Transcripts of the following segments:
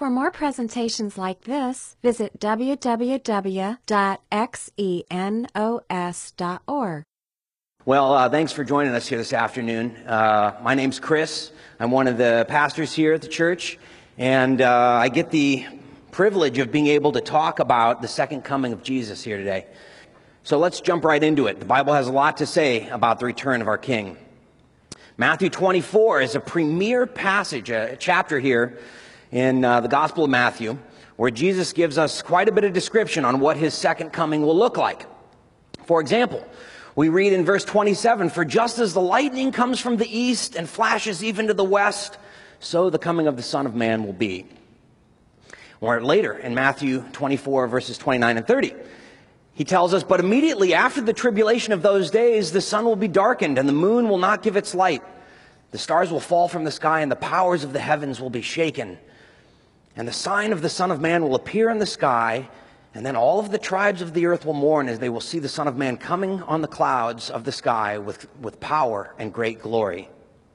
For more presentations like this, visit www.xenos.org. Well, thanks for joining us here this afternoon. My name's Chris. I'm one of the pastors here at the church, and I get the privilege of being able to talk about the second coming of Jesus here today. So let's jump right into it. The Bible has a lot to say about the return of our King. Matthew 24 is a premier passage, a chapter here in the Gospel of Matthew, where Jesus gives us quite a bit of description on what his second coming will look like. For example, we read in verse 27, "For just as the lightning comes from the east and flashes even to the west, so the coming of the Son of Man will be." Or later in Matthew 24, verses 29 and 30, he tells us, "But immediately after the tribulation of those days, the sun will be darkened, and the moon will not give its light. The stars will fall from the sky, and the powers of the heavens will be shaken. And the sign of the Son of Man will appear in the sky, and then all of the tribes of the earth will mourn as they will see the Son of Man coming on the clouds of the sky with power and great glory."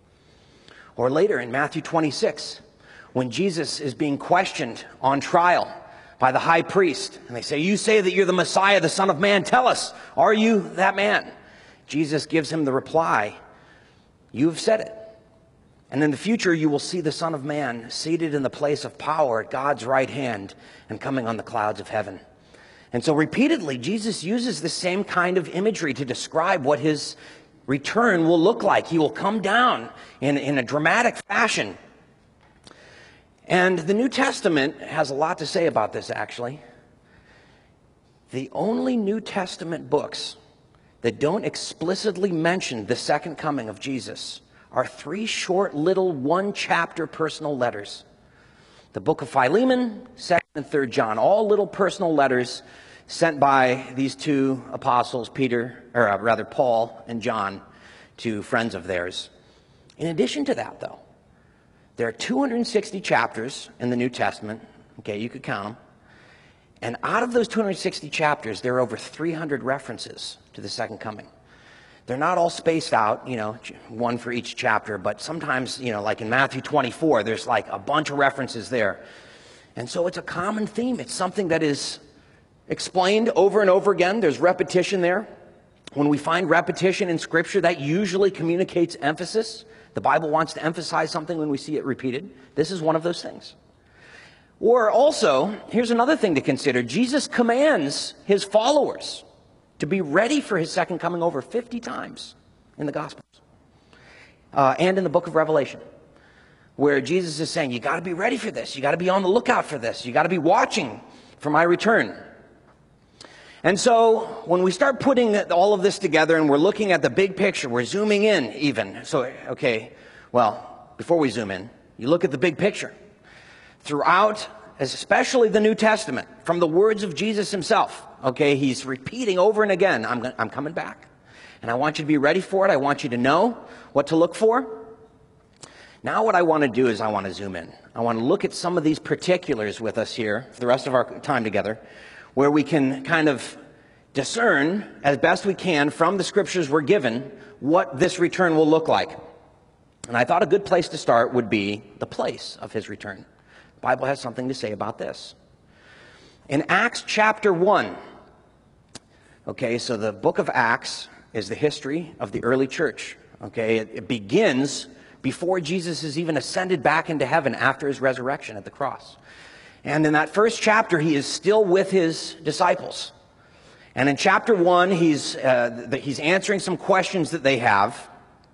Or later in Matthew 26, when Jesus is being questioned on trial by the high priest, and they say, "You say that you're the Messiah, the Son of Man. Tell us, are you that man?" Jesus gives him the reply, "You have said it. And in the future, you will see the Son of Man seated in the place of power at God's right hand and coming on the clouds of heaven." And so repeatedly, Jesus uses the same kind of imagery to describe what his return will look like. He will come down in a dramatic fashion. And the New Testament has a lot to say about this, actually. The only New Testament books that don't explicitly mention the second coming of Jesus are three short little one-chapter personal letters. The book of Philemon, 2nd and 3rd John, all little personal letters sent by these two apostles, Paul and John, to friends of theirs. In addition to that, though, there are 260 chapters in the New Testament. Okay, you could count them. And out of those 260 chapters, there are over 300 references to the second coming. They're not all spaced out, one for each chapter, but sometimes, like in Matthew 24, there's like a bunch of references there. And so it's a common theme. It's something that is explained over and over again. There's repetition there. When we find repetition in Scripture, that usually communicates emphasis. The Bible wants to emphasize something when we see it repeated. This is one of those things. Or also, here's another thing to consider. Jesus commands his followers to be ready for his second coming over 50 times in the Gospels and in the book of Revelation, where Jesus is saying, you got to be ready for this. You got to be on the lookout for this. You got to be watching for my return. And so when we start putting all of this together and we're looking at the big picture, we're zooming in even. So, before we zoom in, you look at the big picture. Throughout, especially the New Testament, from the words of Jesus himself, he's repeating over and again, I'm coming back. And I want you to be ready for it. I want you to know what to look for. Now what I want to do is I want to zoom in. I want to look at some of these particulars with us here for the rest of our time together, where we can kind of discern as best we can from the scriptures we're given what this return will look like. And I thought a good place to start would be the place of his return. The Bible has something to say about this. In Acts chapter 1, so the book of Acts is the history of the early church. It begins before Jesus is even ascended back into heaven after his resurrection at the cross. And in that first chapter, he is still with his disciples. And in chapter 1, he's answering some questions that they have.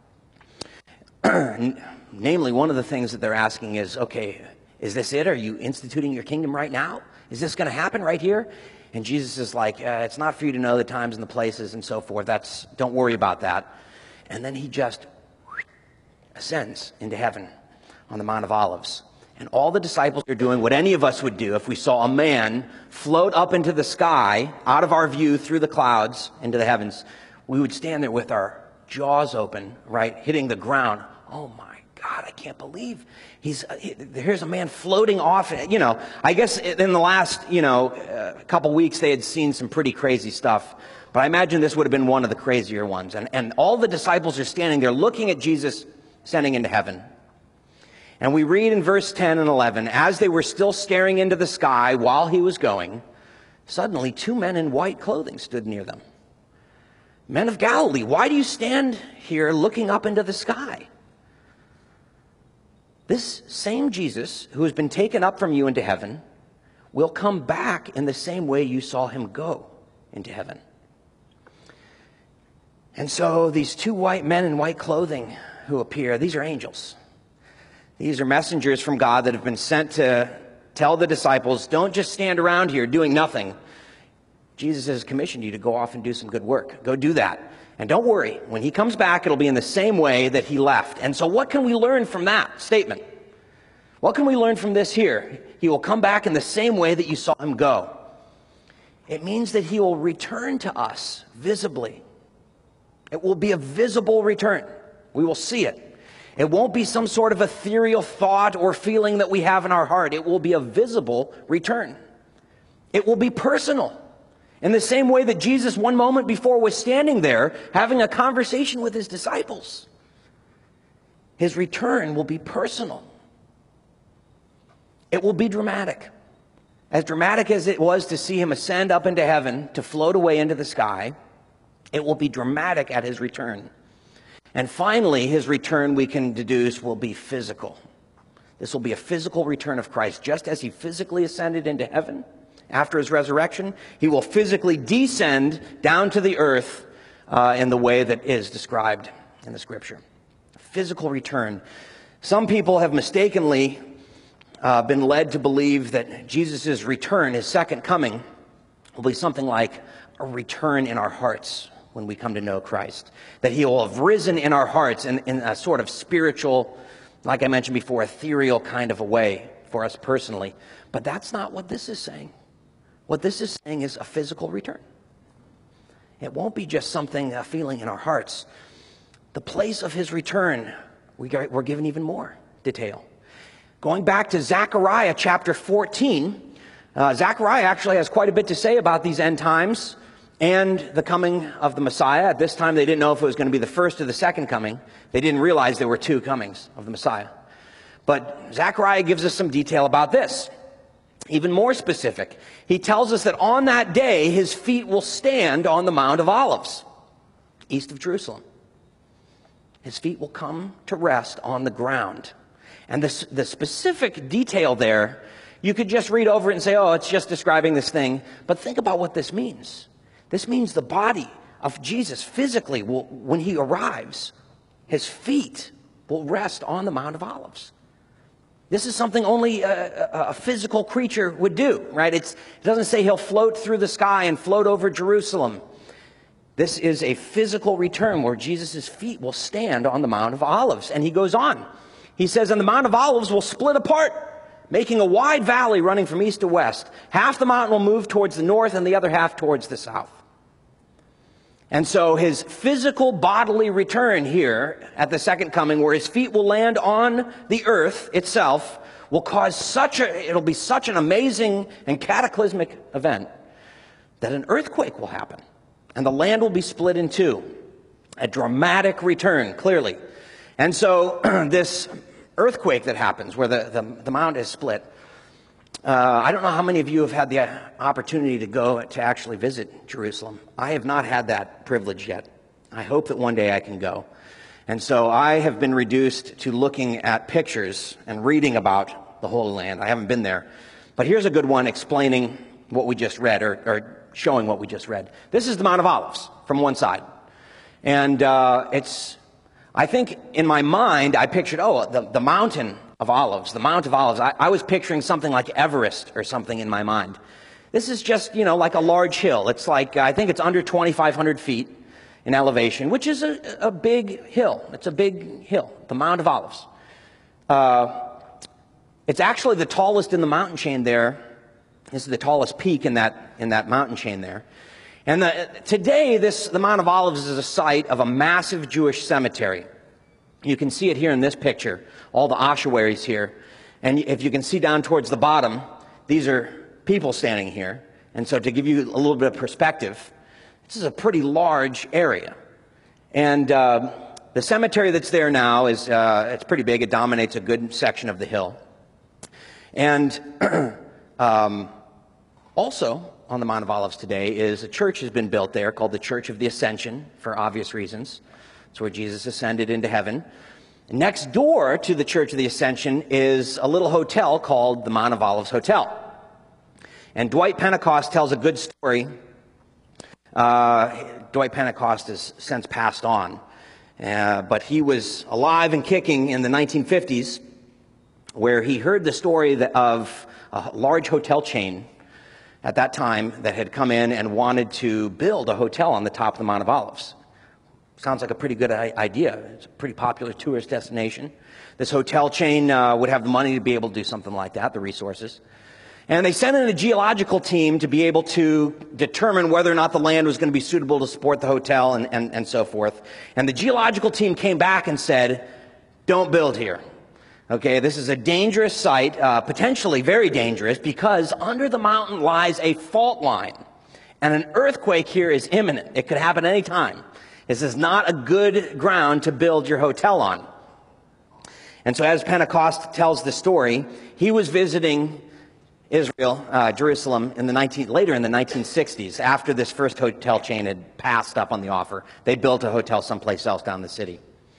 Namely, one of the things that they're asking is, is this it? Are you instituting your kingdom right now? Is this going to happen right here? And Jesus is like, it's not for you to know the times and the places and so forth. Don't worry about that. And then he just ascends into heaven on the Mount of Olives. And all the disciples are doing what any of us would do if we saw a man float up into the sky, out of our view, through the clouds, into the heavens. We would stand there with our jaws open, right, hitting the ground. Oh my God, I can't believe here's a man floating off. I guess in the last, couple weeks they had seen some pretty crazy stuff. But I imagine this would have been one of the crazier ones. And all the disciples are standing there looking at Jesus ascending into heaven. And we read in verse 10 and 11, as they were still staring into the sky while he was going, suddenly 2 men in white clothing stood near them. Men of Galilee, why do you stand here looking up into the sky? This same Jesus who has been taken up from you into heaven will come back in the same way you saw him go into heaven. And so these 2 white men in white clothing who appear, these are angels. These are messengers from God that have been sent to tell the disciples, don't just stand around here doing nothing. Jesus has commissioned you to go off and do some good work. Go do that. And don't worry, when he comes back, it'll be in the same way that he left. And so what can we learn from that statement? What can we learn from this here? He will come back in the same way that you saw him go. It means that he will return to us visibly. It will be a visible return. We will see it. It won't be some sort of ethereal thought or feeling that we have in our heart. It will be a visible return. It will be personal. In the same way that Jesus one moment before was standing there having a conversation with his disciples. His return will be personal. It will be dramatic. As dramatic as it was to see him ascend up into heaven, to float away into the sky, it will be dramatic at his return. And finally, his return, we can deduce, will be physical. This will be a physical return of Christ. Just as he physically ascended into heaven after his resurrection, he will physically descend down to the earth in the way that is described in the Scripture. A physical return. Some people have mistakenly been led to believe that Jesus' return, his second coming, will be something like a return in our hearts when we come to know Christ. That he will have risen in our hearts in a sort of spiritual, like I mentioned before, ethereal kind of a way for us personally. But that's not what this is saying. What this is saying is a physical return. It won't be just something, a feeling in our hearts. The place of his return, we're given even more detail. Going back to Zechariah chapter 14, Zechariah actually has quite a bit to say about these end times and the coming of the Messiah. At this time, they didn't know if it was going to be the first or the second coming. They didn't realize there were 2 comings of the Messiah. But Zechariah gives us some detail about this. Even more specific, he tells us that on that day, his feet will stand on the Mount of Olives, east of Jerusalem. His feet will come to rest on the ground. And the specific detail there, you could just read over it and say, oh, it's just describing this thing. But think about what this means. This means the body of Jesus physically will, when he arrives, his feet will rest on the Mount of Olives. This is something only a physical creature would do, right? It doesn't say he'll float through the sky and float over Jerusalem. This is a physical return where Jesus' feet will stand on the Mount of Olives. And he goes on. He says, and the Mount of Olives will split apart, making a wide valley running from east to west. Half the mountain will move towards the north and the other half towards the south. And so his physical bodily return here at the second coming, where his feet will land on the earth itself, will cause it'll be such an amazing and cataclysmic event that an earthquake will happen. And the land will be split in 2. A dramatic return, clearly. And so this earthquake that happens, where the mount is split, I don't know how many of you have had the opportunity to go to actually visit Jerusalem. I have not had that privilege yet. I hope that one day I can go. And so I have been reduced to looking at pictures and reading about the Holy Land. I haven't been there. But here's a good one explaining what we just read, or showing what we just read. This is the Mount of Olives from one side. And I think in my mind, I pictured, the mountain of Olives, the Mount of Olives. I was picturing something like Everest or something in my mind. This is just, like a large hill. It's like, I think it's under 2,500 feet in elevation, which is a big hill. It's a big hill, the Mount of Olives. It's actually the tallest in the mountain chain there. This is the tallest peak in that mountain chain there. And today, the Mount of Olives is a site of a massive Jewish cemetery. You can see it here in this picture, all the ossuaries here. And if you can see down towards the bottom, these are people standing here. And so to give you a little bit of perspective, this is a pretty large area. And The cemetery that's there now is it's pretty big. It dominates a good section of the hill. And also on the Mount of Olives today is a church has been built there called the Church of the Ascension, for obvious reasons. It's where Jesus ascended into heaven. Next door to the Church of the Ascension is a little hotel called the Mount of Olives Hotel. And Dwight Pentecost tells a good story. Dwight Pentecost has since passed on. But he was alive and kicking in the 1950s, where he heard the story of a large hotel chain at that time that had come in and wanted to build a hotel on the top of the Mount of Olives. Sounds like a pretty good idea. It's a pretty popular tourist destination. This hotel chain would have the money to be able to do something like that, the resources. And they sent in a geological team to be able to determine whether or not the land was going to be suitable to support the hotel and so forth. And the geological team came back and said, don't build here. Okay, this is a dangerous site, potentially very dangerous, because under the mountain lies a fault line. And an earthquake here is imminent. It could happen any time. This is not a good ground to build your hotel on. And so as Pentecost tells the story, he was visiting Israel, Jerusalem, later in the 1960s, after this first hotel chain had passed up on the offer. They built a hotel someplace else down the city.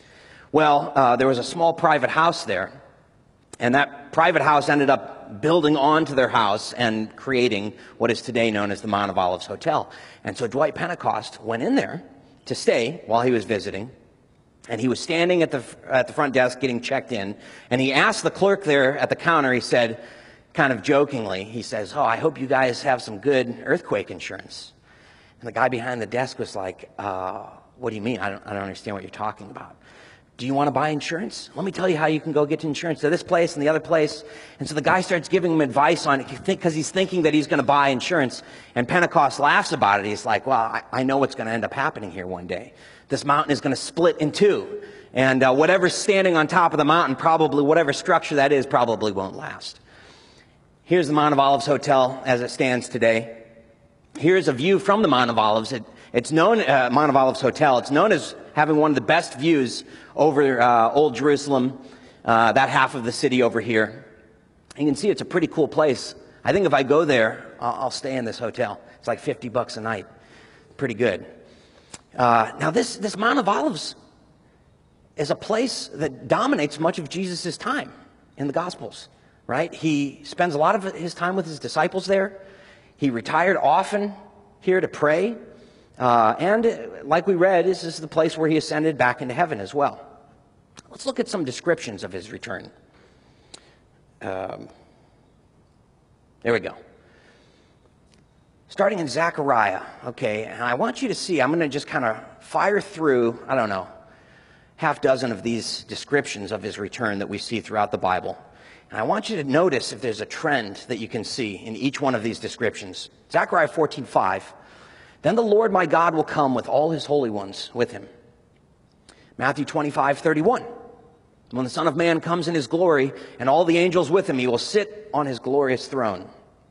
Well, there was a small private house there, and that private house ended up building onto their house and creating what is today known as the Mount of Olives Hotel. And so Dwight Pentecost went in there to stay while he was visiting, and he was standing at the front desk getting checked in, and he asked the clerk there at the counter, he said, kind of jokingly, he says, I hope you guys have some good earthquake insurance. And the guy behind the desk was like, what do you mean? I don't understand what you're talking about. Do you want to buy insurance? Let me tell you how you can go get insurance to this place and the other place. And so the guy starts giving him advice on it because he's thinking that he's going to buy insurance. And Pentecost laughs about it. He's like, well, I know what's going to end up happening here one day. This mountain is going to split in two. And whatever's standing on top of the mountain, probably whatever structure that is, probably won't last. Here's the Mount of Olives Hotel as it stands today. Here's a view from the Mount of Olives. It's known, Mount of Olives Hotel, it's known as having one of the best views over Old Jerusalem, that half of the city over here. You can see it's a pretty cool place. I think if I go there, I'll stay in this hotel. It's like $50 a night. Pretty good. Now this Mount of Olives is a place that dominates much of Jesus' time in the Gospels, right? He spends a lot of his time with his disciples there. He retired often here to pray. And like we read, this is the place where he ascended back into heaven as well. Let's look at some descriptions of his return. There we go. Starting in Zechariah, okay, and I want you to see, I'm going to just kind of fire through, I don't know, half dozen of these descriptions of his return that we see throughout the Bible. And I want you to notice if there's a trend that you can see in each one of these descriptions. Zechariah 14:5. Then the Lord my God will come with all his holy ones with him. Matthew 25:31. When the Son of Man comes in his glory and all the angels with him, he will sit on his glorious throne.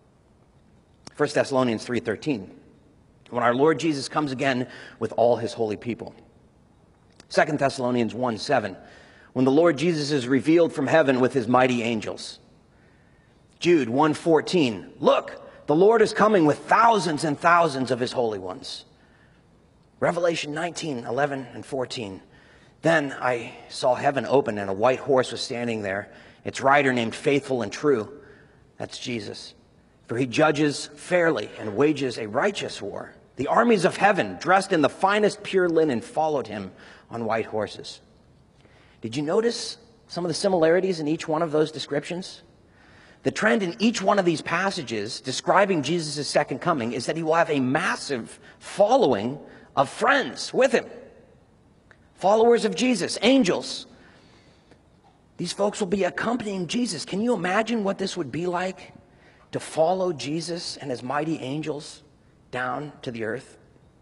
1 Thessalonians 3:13. When our Lord Jesus comes again with all his holy people. 2 Thessalonians 1:7. When the Lord Jesus is revealed from heaven with his mighty angels. Jude 1:14. Look, the Lord is coming with thousands and thousands of his holy ones. Revelation 19:11 and 14. Then I saw heaven open and a white horse was standing there. Its rider named Faithful and True. That's Jesus. For he judges fairly and wages a righteous war. The armies of heaven, dressed in the finest pure linen, followed him on white horses. Did you notice some of the similarities in each one of those descriptions? The trend in each one of these passages describing Jesus' second coming is that he will have a massive following of friends with him. Followers of Jesus, angels. These folks will be accompanying Jesus. Can you imagine what this would be like to follow Jesus and his mighty angels down to the earth?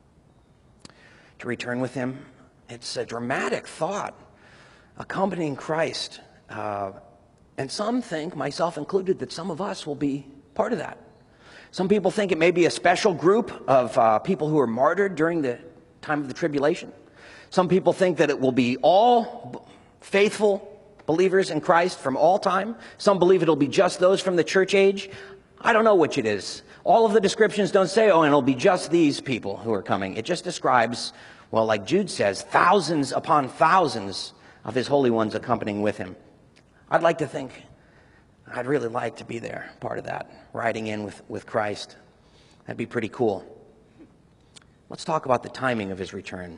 To return with him? It's a dramatic thought, accompanying Christ. And some think, myself included, that some of us will be part of that. Some people think it may be a special group of people who are martyred during the time of the tribulation. Some people think that it will be all faithful believers in Christ from all time. Some believe it'll be just those from the church age. I don't know which it is. All of the descriptions don't say, oh, and it'll be just these people who are coming. It just describes, well, like Jude says, thousands upon thousands of his holy ones accompanying with him. I'd like to think, I'd really like to be there, part of that, riding in with Christ. That'd be pretty cool. Let's talk about the timing of his return.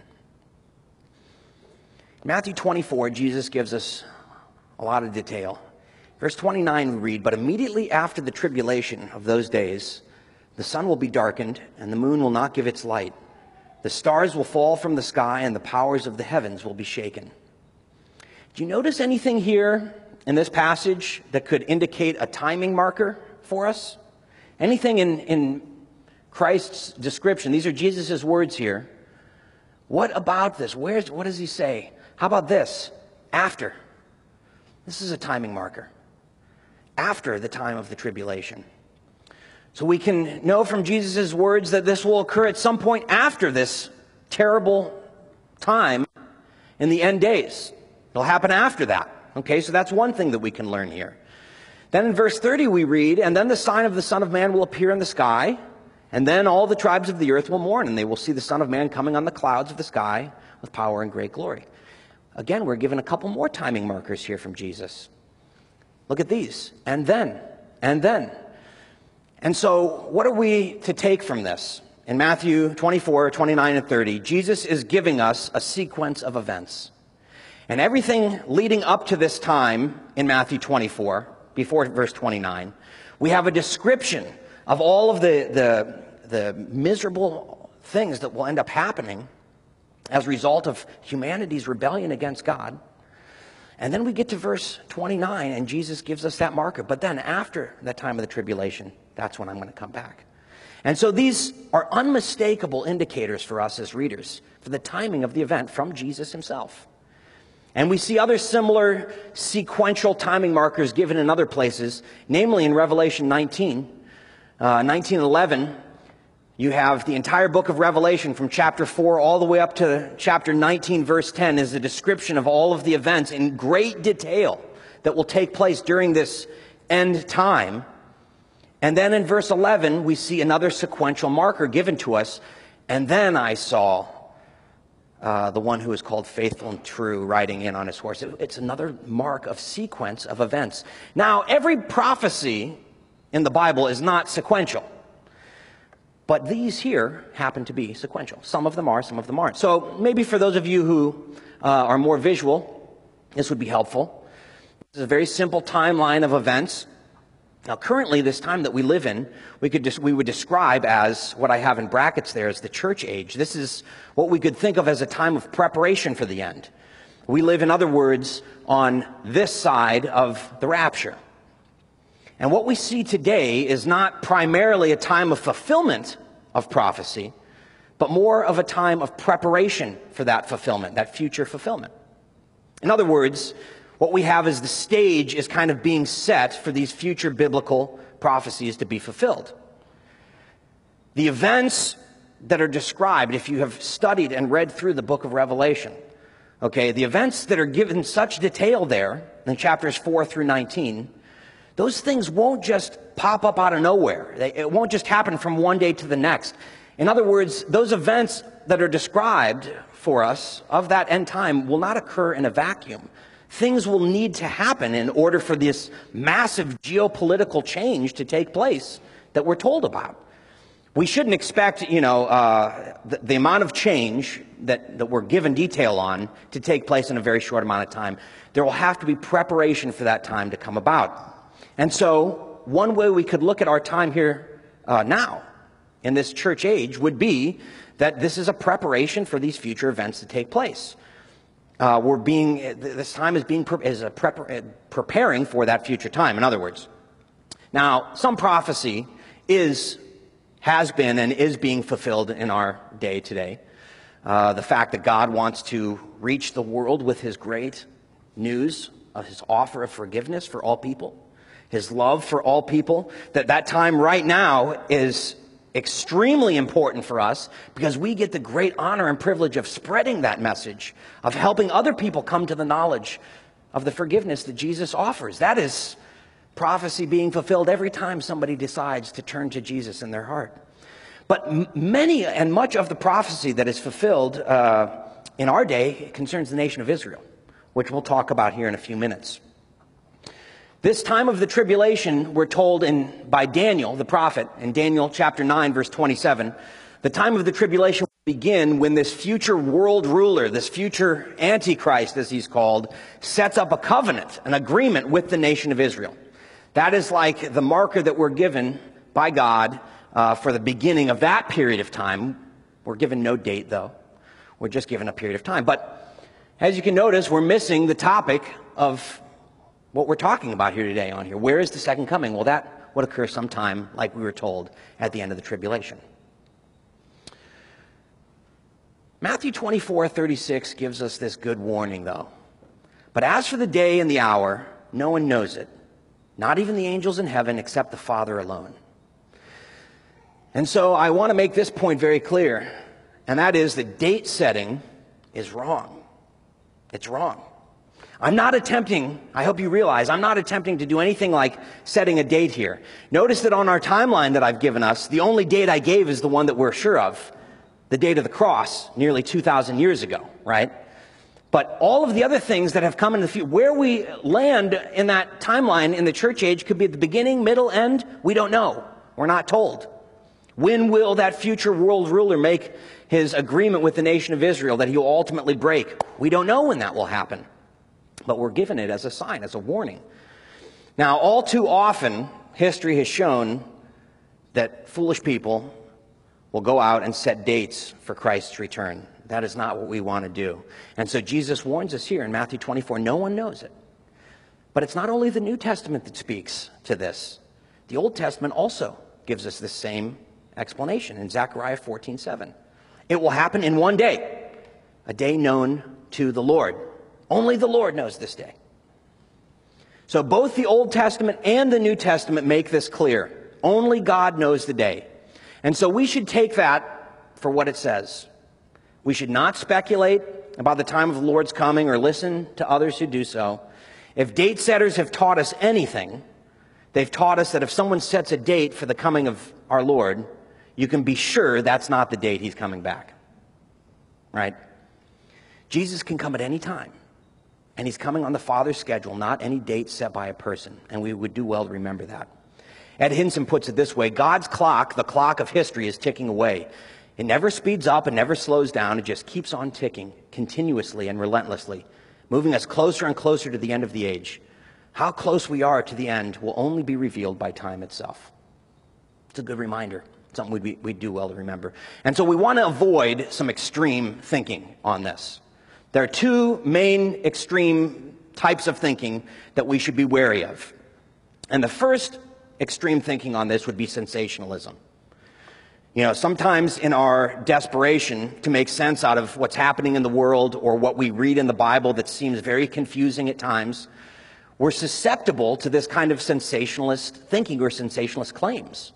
In Matthew 24, Jesus gives us a lot of detail. Verse 29 we read, "But immediately after the tribulation of those days, the sun will be darkened, and the moon will not give its light. The stars will fall from the sky, and the powers of the heavens will be shaken." Do you notice anything here in this passage that could indicate a timing marker for us? Anything in Christ's description? These are Jesus' words here. What about this? What does he say? How about this? After. This is a timing marker. After the time of the tribulation. So we can know from Jesus' words that this will occur at some point after this terrible time in the end days. It'll happen after that. Okay, so that's one thing that we can learn here. Then in verse 30 we read, "And then the sign of the Son of Man will appear in the sky, and then all the tribes of the earth will mourn, and they will see the Son of Man coming on the clouds of the sky with power and great glory." Again, we're given a couple more timing markers here from Jesus. Look at these. And then. And then. And so what are we to take from this? In Matthew 24, 29, and 30, Jesus is giving us a sequence of events. And everything leading up to this time in Matthew 24, before verse 29, we have a description of all of the miserable things that will end up happening as a result of humanity's rebellion against God. And then we get to verse 29, and Jesus gives us that marker. But then after that time of the tribulation, that's when I'm going to come back. And so these are unmistakable indicators for us as readers for the timing of the event from Jesus himself. And we see other similar sequential timing markers given in other places, namely in Revelation 19:11. You have the entire book of Revelation from chapter 4 all the way up to chapter 19, verse 10, is a description of all of the events in great detail that will take place during this end time. And then in verse 11, we see another sequential marker given to us. "And then I saw the one who is called Faithful and True riding in on his horse." It's another mark of sequence of events. Now, every prophecy in the Bible is not sequential. But these here happen to be sequential. Some of them are, some of them aren't. So maybe for those of you who are more visual, this would be helpful. This is a very simple timeline of events. Now, currently, this time that we live in, we would describe as, what I have in brackets there, as the church age. This is what we could think of as a time of preparation for the end. We live, in other words, on this side of the rapture. And what we see today is not primarily a time of fulfillment of prophecy, but more of a time of preparation for that fulfillment, that future fulfillment. In other words, what we have is the stage is kind of being set for these future biblical prophecies to be fulfilled. The events that are described, if you have studied and read through the book of Revelation, okay, the events that are given such detail there in chapters 4 through 19, those things won't just pop up out of nowhere. It won't just happen from one day to the next. In other words, those events that are described for us of that end time will not occur in a vacuum. Things will need to happen in order for this massive geopolitical change to take place that we're told about. We shouldn't expect, the amount of change that we're given detail on to take place in a very short amount of time. There will have to be preparation for that time to come about. And so, one way we could look at our time here now, in this church age, would be that this is a preparation for these future events to take place. This time is preparing for that future time, in other words. Now, some prophecy has been and is being fulfilled in our day today. The fact that God wants to reach the world with his great news of his offer of forgiveness for all people, his love for all people, that time right now is extremely important for us because we get the great honor and privilege of spreading that message, of helping other people come to the knowledge of the forgiveness that Jesus offers. That is prophecy being fulfilled every time somebody decides to turn to Jesus in their heart. But many and much of the prophecy that is fulfilled in our day concerns the nation of Israel, which we'll talk about here in a few minutes. This time of the tribulation, we're told by Daniel, the prophet, in Daniel chapter 9, verse 27, the time of the tribulation will begin when this future world ruler, this future Antichrist, as he's called, sets up a covenant, an agreement with the nation of Israel. That is like the marker that we're given by God for the beginning of that period of time. We're given no date, though. We're just given a period of time. But as you can notice, we're missing the topic of what we're talking about here today on here. Where is the second coming? Well, that would occur sometime, like we were told, at the end of the tribulation. Matthew 24:36 gives us this good warning, though. But as for the day and the hour, no one knows it, not even the angels in heaven, except the Father alone. And so I want to make this point very clear, and that is that date setting is wrong. It's wrong. I'm not attempting, I hope you realize, I'm not attempting to do anything like setting a date here. Notice that on our timeline that I've given us, the only date I gave is the one that we're sure of, the date of the cross, nearly 2,000 years ago, right? But all of the other things that have come in the future, where we land in that timeline in the church age could be at the beginning, middle, end, we don't know. We're not told. When will that future world ruler make his agreement with the nation of Israel that he will ultimately break? We don't know when that will happen. But we're given it as a sign, as a warning. Now, all too often, history has shown that foolish people will go out and set dates for Christ's return. That is not what we want to do. And so Jesus warns us here in Matthew 24, no one knows it. But it's not only the New Testament that speaks to this. The Old Testament also gives us the same explanation in Zechariah 14:7. It will happen in one day, a day known to the Lord. Only the Lord knows this day. So both the Old Testament and the New Testament make this clear. Only God knows the day. And so we should take that for what it says. We should not speculate about the time of the Lord's coming or listen to others who do so. If date setters have taught us anything, they've taught us that if someone sets a date for the coming of our Lord, you can be sure that's not the date he's coming back. Right? Jesus can come at any time. And he's coming on the Father's schedule, not any date set by a person. And we would do well to remember that. Ed Hinson puts it this way: God's clock, the clock of history, is ticking away. It never speeds up and never slows down. It just keeps on ticking continuously and relentlessly, moving us closer and closer to the end of the age. How close we are to the end will only be revealed by time itself. It's a good reminder, something we'd do well to remember. And so we want to avoid some extreme thinking on this. There are two main extreme types of thinking that we should be wary of. And the first extreme thinking on this would be sensationalism. You know, sometimes in our desperation to make sense out of what's happening in the world or what we read in the Bible that seems very confusing at times, we're susceptible to this kind of sensationalist thinking or sensationalist claims.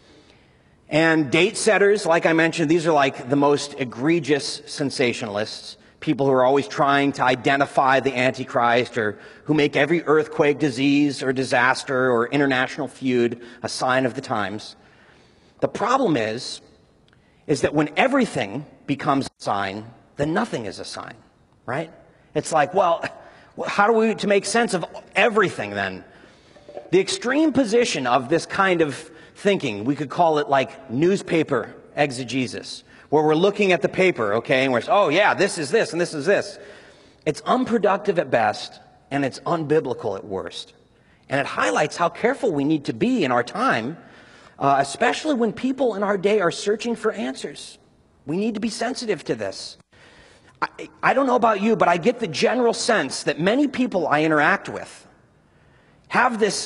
And date setters, like I mentioned, these are like the most egregious sensationalists. People who are always trying to identify the Antichrist, or who make every earthquake, disease, or disaster, or international feud a sign of the times. The problem is that when everything becomes a sign, then nothing is a sign, right? It's like, well, how do we to make sense of everything then? The extreme position of this kind of thinking, we could call it like newspaper exegesis, where we're looking at the paper, okay, and we're saying, oh yeah, this is this and this is this. It's unproductive at best, and it's unbiblical at worst. And it highlights how careful we need to be in our time, especially when people in our day are searching for answers. We need to be sensitive to this. I don't know about you, but I get the general sense that many people I interact with have this,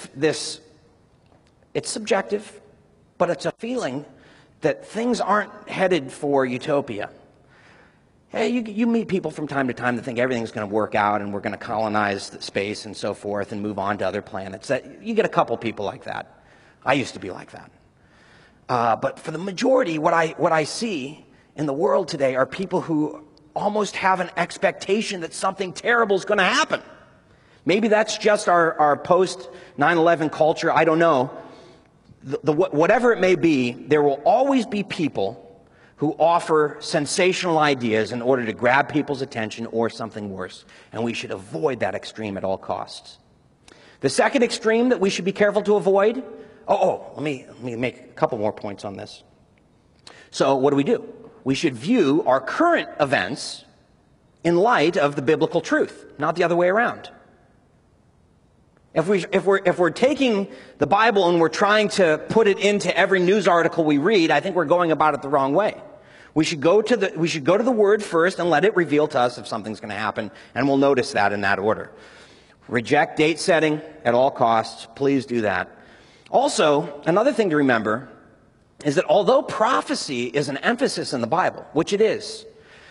it's subjective, but it's a feeling that things aren't headed for utopia. Hey, you meet people from time to time that think everything's going to work out and we're going to colonize the space and so forth and move on to other planets. You get a couple people like that. I used to be like that. But for the majority, what I see in the world today are people who almost have an expectation that something terrible is going to happen. Maybe that's just our post 9/11 culture. I don't know. Whatever it may be, there will always be people who offer sensational ideas in order to grab people's attention or something worse. And we should avoid that extreme at all costs. The second extreme that we should be careful to avoid, let me make a couple more points on this. So what do? We should view our current events in light of the biblical truth, not the other way around. If we're taking the Bible and we're trying to put it into every news article we read, I think we're going about it the wrong way. We should go to the Word first and let it reveal to us if something's going to happen, and we'll notice that in that order. Reject date setting at all costs. Please do that. Also, another thing to remember is that although prophecy is an emphasis in the Bible, which it is,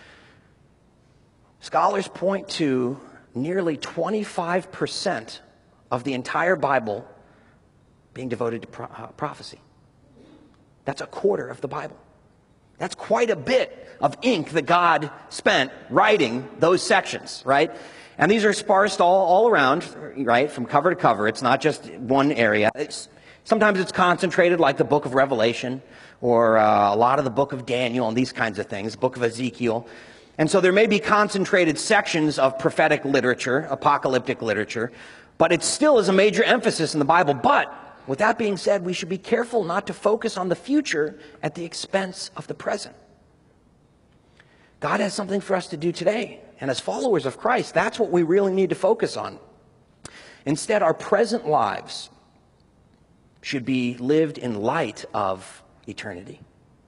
scholars point to nearly 25% of the entire Bible being devoted to prophecy. That's a quarter of the Bible. That's quite a bit of ink that God spent writing those sections, right? And these are sparsed all around, right, from cover to cover. It's not just one area. Sometimes it's concentrated like the book of Revelation or a lot of the book of Daniel and these kinds of things, book of Ezekiel. And so there may be concentrated sections of prophetic literature, apocalyptic literature, but it still is a major emphasis in the Bible. But with that being said, we should be careful not to focus on the future at the expense of the present. God has something for us to do today. And as followers of Christ, that's what we really need to focus on. Instead, our present lives should be lived in light of eternity.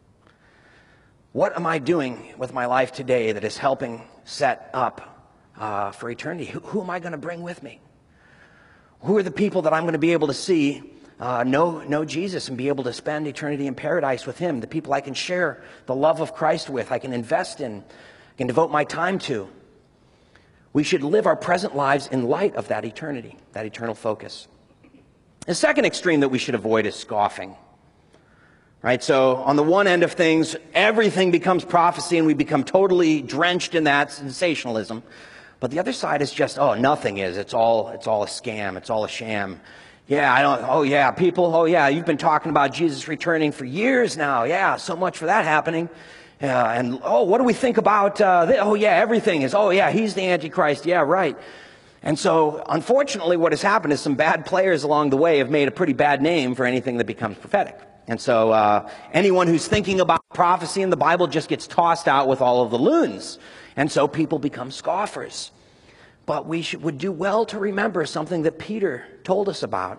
What am I doing with my life today that is helping set up for eternity? Who am I going to bring with me? Who are the people that I'm going to be able to see know Jesus and be able to spend eternity in paradise with Him? The people I can share the love of Christ with, I can invest in, I can devote my time to. We should live our present lives in light of that eternity, that eternal focus. The second extreme that we should avoid is scoffing. Right? So on the one end of things, everything becomes prophecy and we become totally drenched in that sensationalism. But the other side is just, nothing is. It's all a scam. It's all a sham. Yeah, people, you've been talking about Jesus returning for years now. Yeah, so much for that happening. And what do we think about, everything is, he's the Antichrist. Yeah, right. And so, unfortunately, what has happened is some bad players along the way have made a pretty bad name for anything that becomes prophetic. And so, anyone who's thinking about prophecy in the Bible just gets tossed out with all of the loons. And so people become scoffers. But we would do well to remember something that Peter told us about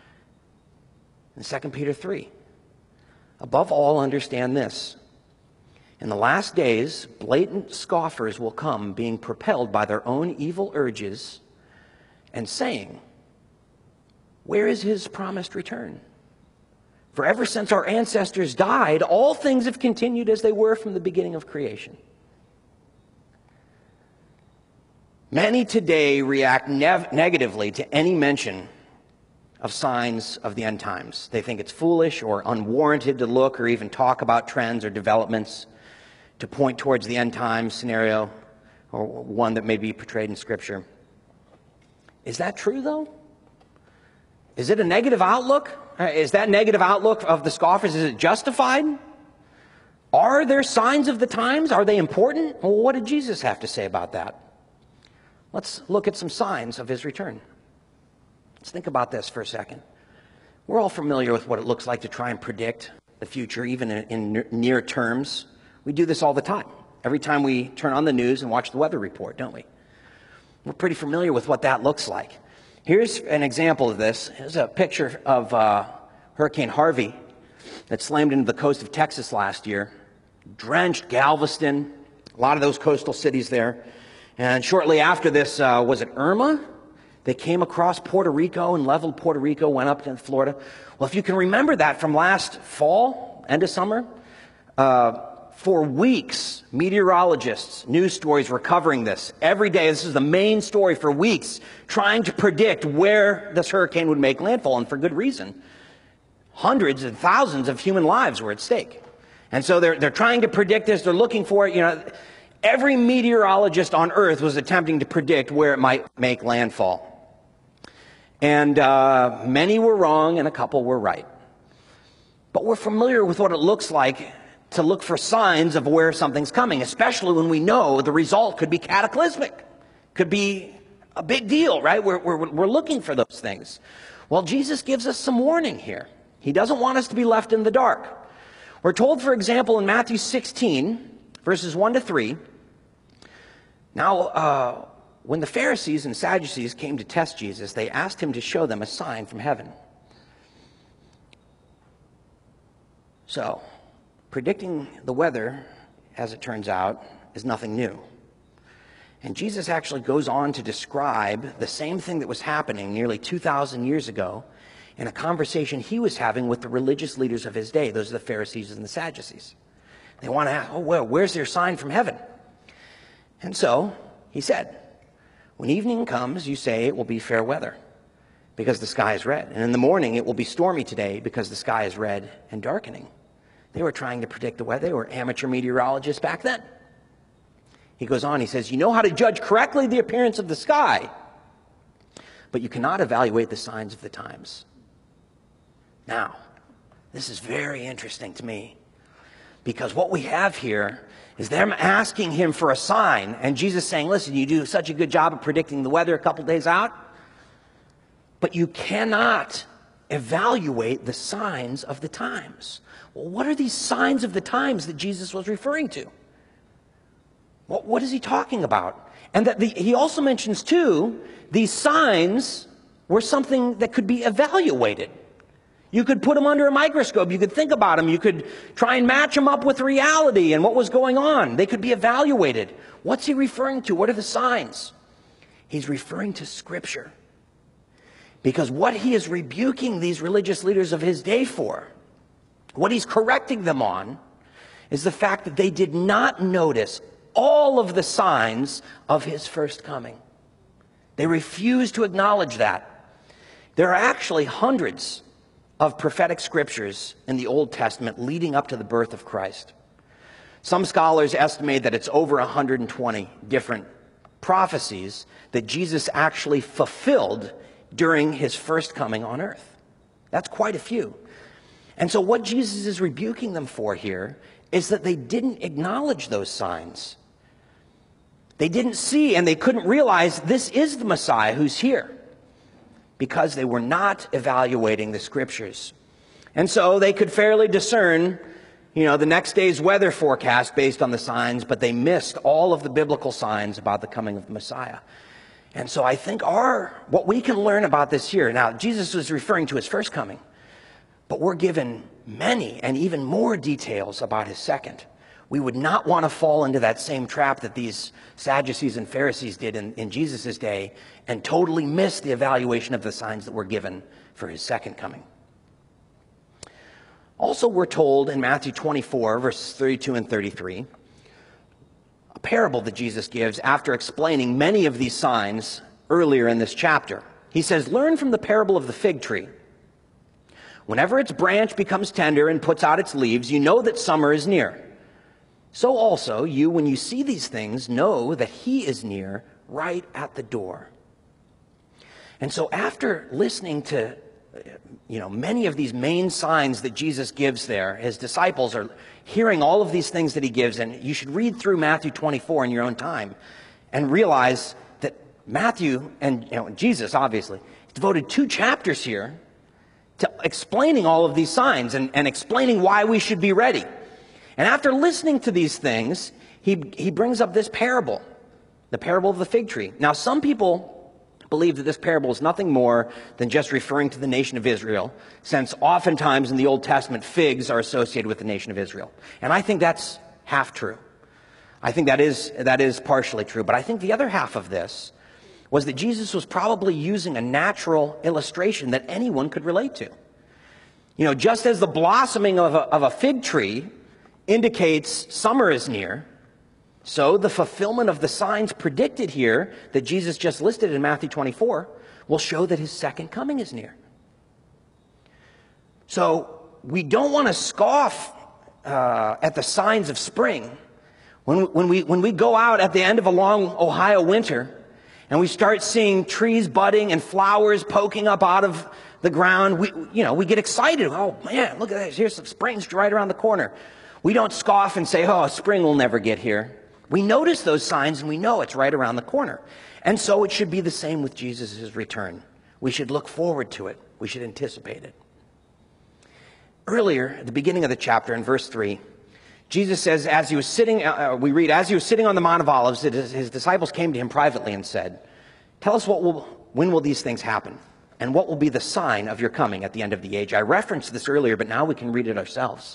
in 2 Peter 3. Above all, understand this. In the last days, blatant scoffers will come, being propelled by their own evil urges and saying, "Where is His promised return? For ever since our ancestors died, all things have continued as they were from the beginning of creation." Many today react negatively to any mention of signs of the end times. They think it's foolish or unwarranted to look or even talk about trends or developments to point towards the end times scenario or one that may be portrayed in Scripture. Is that true, though? Is it a negative outlook? Is that negative outlook of the scoffers, is it justified? Are there signs of the times? Are they important? Well, what did Jesus have to say about that? Let's look at some signs of His return. Let's think about this for a second. We're all familiar with what it looks like to try and predict the future, even in near terms. We do this all the time. Every time we turn on the news and watch the weather report, don't we? We're pretty familiar with what that looks like. Here's an example of this. Here's a picture of Hurricane Harvey that slammed into the coast of Texas last year. Drenched Galveston, a lot of those coastal cities there. And shortly after this, was it Irma? They came across Puerto Rico and leveled Puerto Rico, went up to Florida. Well, if you can remember that from last fall, end of summer, for weeks, meteorologists, news stories were covering this. Every day, this is the main story for weeks, trying to predict where this hurricane would make landfall, and for good reason. hundreds and thousands of human lives were at stake. And so they're trying to predict this. They're looking for it. You know, every meteorologist on Earth was attempting to predict where it might make landfall. And many were wrong and a couple were right. But we're familiar with what it looks like to look for signs of where something's coming, especially when we know the result could be cataclysmic, could be a big deal, right? We're looking for those things. Well, Jesus gives us some warning here. He doesn't want us to be left in the dark. We're told, for example, in Matthew 16, verses 1 to 3, now, when the Pharisees and Sadducees came to test Jesus, they asked him to show them a sign from heaven. So, predicting the weather, as it turns out, is nothing new. And Jesus actually goes on to describe the same thing that was happening nearly 2,000 years ago in a conversation he was having with the religious leaders of his day. Those are the Pharisees and the Sadducees. They want to ask, oh, well, where's their sign from heaven? And so, he said, when evening comes, you say it will be fair weather because the sky is red. And in the morning, it will be stormy today because the sky is red and darkening. They were trying to predict the weather. They were amateur meteorologists back then. He goes on, he says, you know how to judge correctly the appearance of the sky, but you cannot evaluate the signs of the times. Now, this is very interesting to me because what we have here is them asking him for a sign and Jesus saying, listen, you do such a good job of predicting the weather a couple days out, but you cannot evaluate the signs of the times. Well, what are these signs of the times that Jesus was referring to? What is he talking about? And that he also mentions, too, these signs were something that could be evaluated. You could put them under a microscope. You could think about them. You could try and match them up with reality and what was going on. They could be evaluated. What's he referring to? What are the signs? He's referring to Scripture. Because what he is rebuking these religious leaders of his day for, what he's correcting them on, is the fact that they did not notice all of the signs of his first coming. They refused to acknowledge that. There are actually hundreds of prophetic scriptures in the Old Testament leading up to the birth of Christ. Some scholars estimate that it's over 120 different prophecies that Jesus actually fulfilled during his first coming on earth. That's quite a few. And so what Jesus is rebuking them for here is that they didn't acknowledge those signs. They didn't see and they couldn't realize this is the Messiah who's here because they were not evaluating the Scriptures. And so they could fairly discern, the next day's weather forecast based on the signs, but they missed all of the biblical signs about the coming of the Messiah. And so I think what we can learn about this here, now Jesus was referring to his first coming, but we're given many and even more details about his second. We would not want to fall into that same trap that these Sadducees and Pharisees did in Jesus' day and totally miss the evaluation of the signs that were given for his second coming. Also, we're told in Matthew 24, verses 32 and 33, a parable that Jesus gives after explaining many of these signs earlier in this chapter. He says, learn from the parable of the fig tree. Whenever its branch becomes tender and puts out its leaves, you know that summer is near. So also, you, when you see these things, know that he is near, right at the door. And so after listening to, many of these main signs that Jesus gives there, his disciples are hearing all of these things that he gives, and you should read through Matthew 24 in your own time and realize that Matthew, and Jesus obviously, devoted 2 chapters here to explaining all of these signs and explaining why we should be ready. And after listening to these things, he brings up this parable, the parable of the fig tree. Now, some people believe that this parable is nothing more than just referring to the nation of Israel, since oftentimes in the Old Testament, figs are associated with the nation of Israel. And I think that's half true. I think that is partially true. But I think the other half of this was that Jesus was probably using a natural illustration that anyone could relate to. Just as the blossoming of a fig tree indicates summer is near, so the fulfillment of the signs predicted here that Jesus just listed in Matthew 24 will show that his second coming is near. So we don't want to scoff at the signs of spring. When we go out at the end of a long Ohio winter and we start seeing trees budding and flowers poking up out of the ground, we get excited. Oh man, look at this. Here's some spring's right around the corner. We don't scoff and say, oh, spring will never get here. We notice those signs and we know it's right around the corner. And so it should be the same with Jesus' return. We should look forward to it. We should anticipate it. Earlier, at the beginning of the chapter, in verse 3, Jesus says, as he was sitting on the Mount of Olives, his disciples came to him privately and said, tell us when will these things happen? And what will be the sign of your coming at the end of the age? I referenced this earlier, but now we can read it ourselves.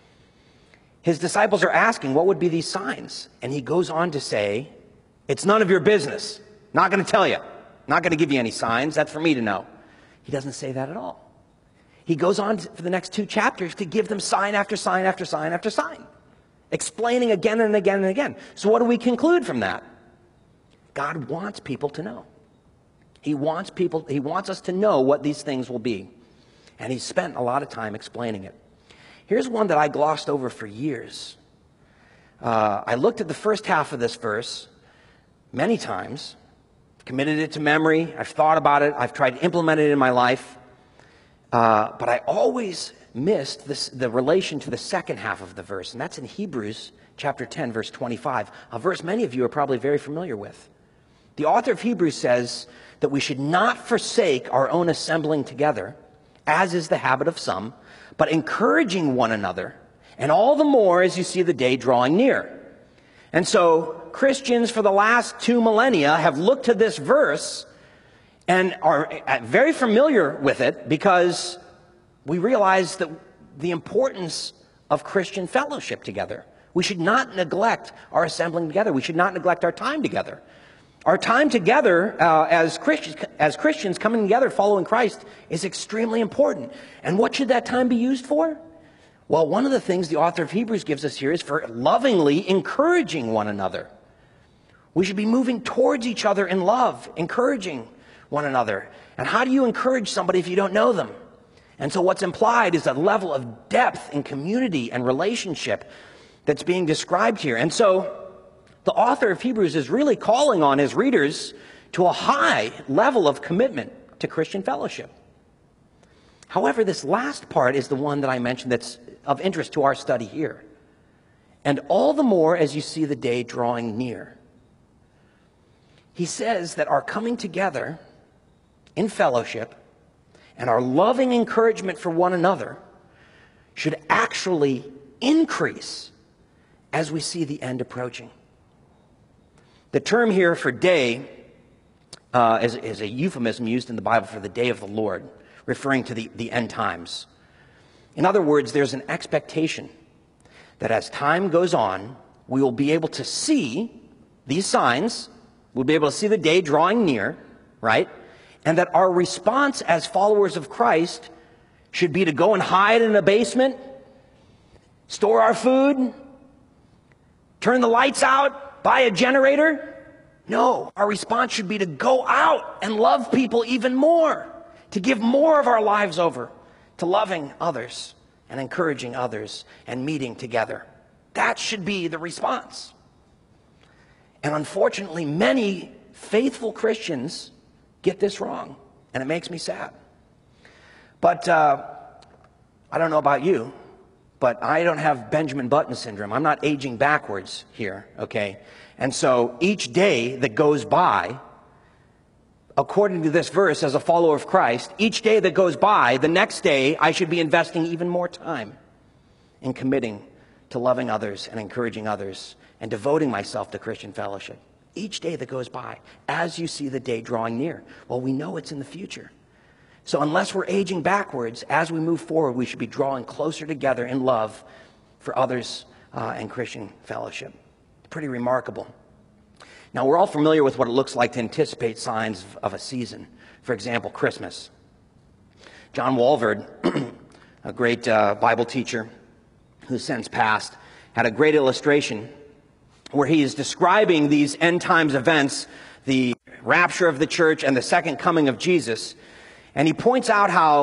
His disciples are asking, what would be these signs? And he goes on to say, it's none of your business. Not going to tell you. Not going to give you any signs. That's for me to know. He doesn't say that at all. He goes on for the next 2 chapters to give them sign after sign after sign after sign, explaining again and again and again. So what do we conclude from that? God wants people to know. He wants us to know what these things will be. And he spent a lot of time explaining it. Here's one that I glossed over for years. I looked at the first half of this verse many times, committed it to memory. I've thought about it. I've tried to implement it in my life. But I always missed the relation to the second half of the verse, and that's in Hebrews chapter 10, verse 25, a verse many of you are probably very familiar with. The author of Hebrews says that we should not forsake our own assembling together, as is the habit of some, but encouraging one another, and all the more as you see the day drawing near. And so Christians for the last 2 millennia have looked to this verse and are very familiar with it because we realize that the importance of Christian fellowship together. We should not neglect our assembling together. We should not neglect our time together. Our time together as Christians coming together following Christ is extremely important. And what should that time be used for? Well, one of the things the author of Hebrews gives us here is for lovingly encouraging one another. We should be moving towards each other in love, encouraging one another. And how do you encourage somebody if you don't know them? And so what's implied is a level of depth and community and relationship that's being described here. And so the author of Hebrews is really calling on his readers to a high level of commitment to Christian fellowship. However, this last part is the one that I mentioned that's of interest to our study here. And all the more as you see the day drawing near. He says that our coming together in fellowship and our loving encouragement for one another should actually increase as we see the end approaching. The term here for day is a euphemism used in the Bible for the day of the Lord, referring to the end times. In other words, there's an expectation that as time goes on, we will be able to see these signs, we'll be able to see the day drawing near, right? And that our response as followers of Christ should be to go and hide in a basement, store our food, turn the lights out, buy a generator. No, our response should be to go out and love people even more, to give more of our lives over to loving others and encouraging others and meeting together. That should be the response. And unfortunately, many faithful Christians get this wrong, and it makes me sad. But I don't know about you, but I don't have Benjamin Button syndrome. I'm not aging backwards here, okay? And so each day that goes by, according to this verse, as a follower of Christ, each day that goes by, the next day, I should be investing even more time in committing to loving others and encouraging others and devoting myself to Christian fellowship. Each day that goes by, as you see the day drawing near. Well, we know it's in the future. So unless we're aging backwards, as we move forward, we should be drawing closer together in love for others and Christian fellowship. Pretty remarkable. Now, we're all familiar with what it looks like to anticipate signs of a season. For example, Christmas. John Walvoord, a great Bible teacher who's since passed, had a great illustration where he is describing these end times events, the rapture of the church and the second coming of Jesus. And he points out how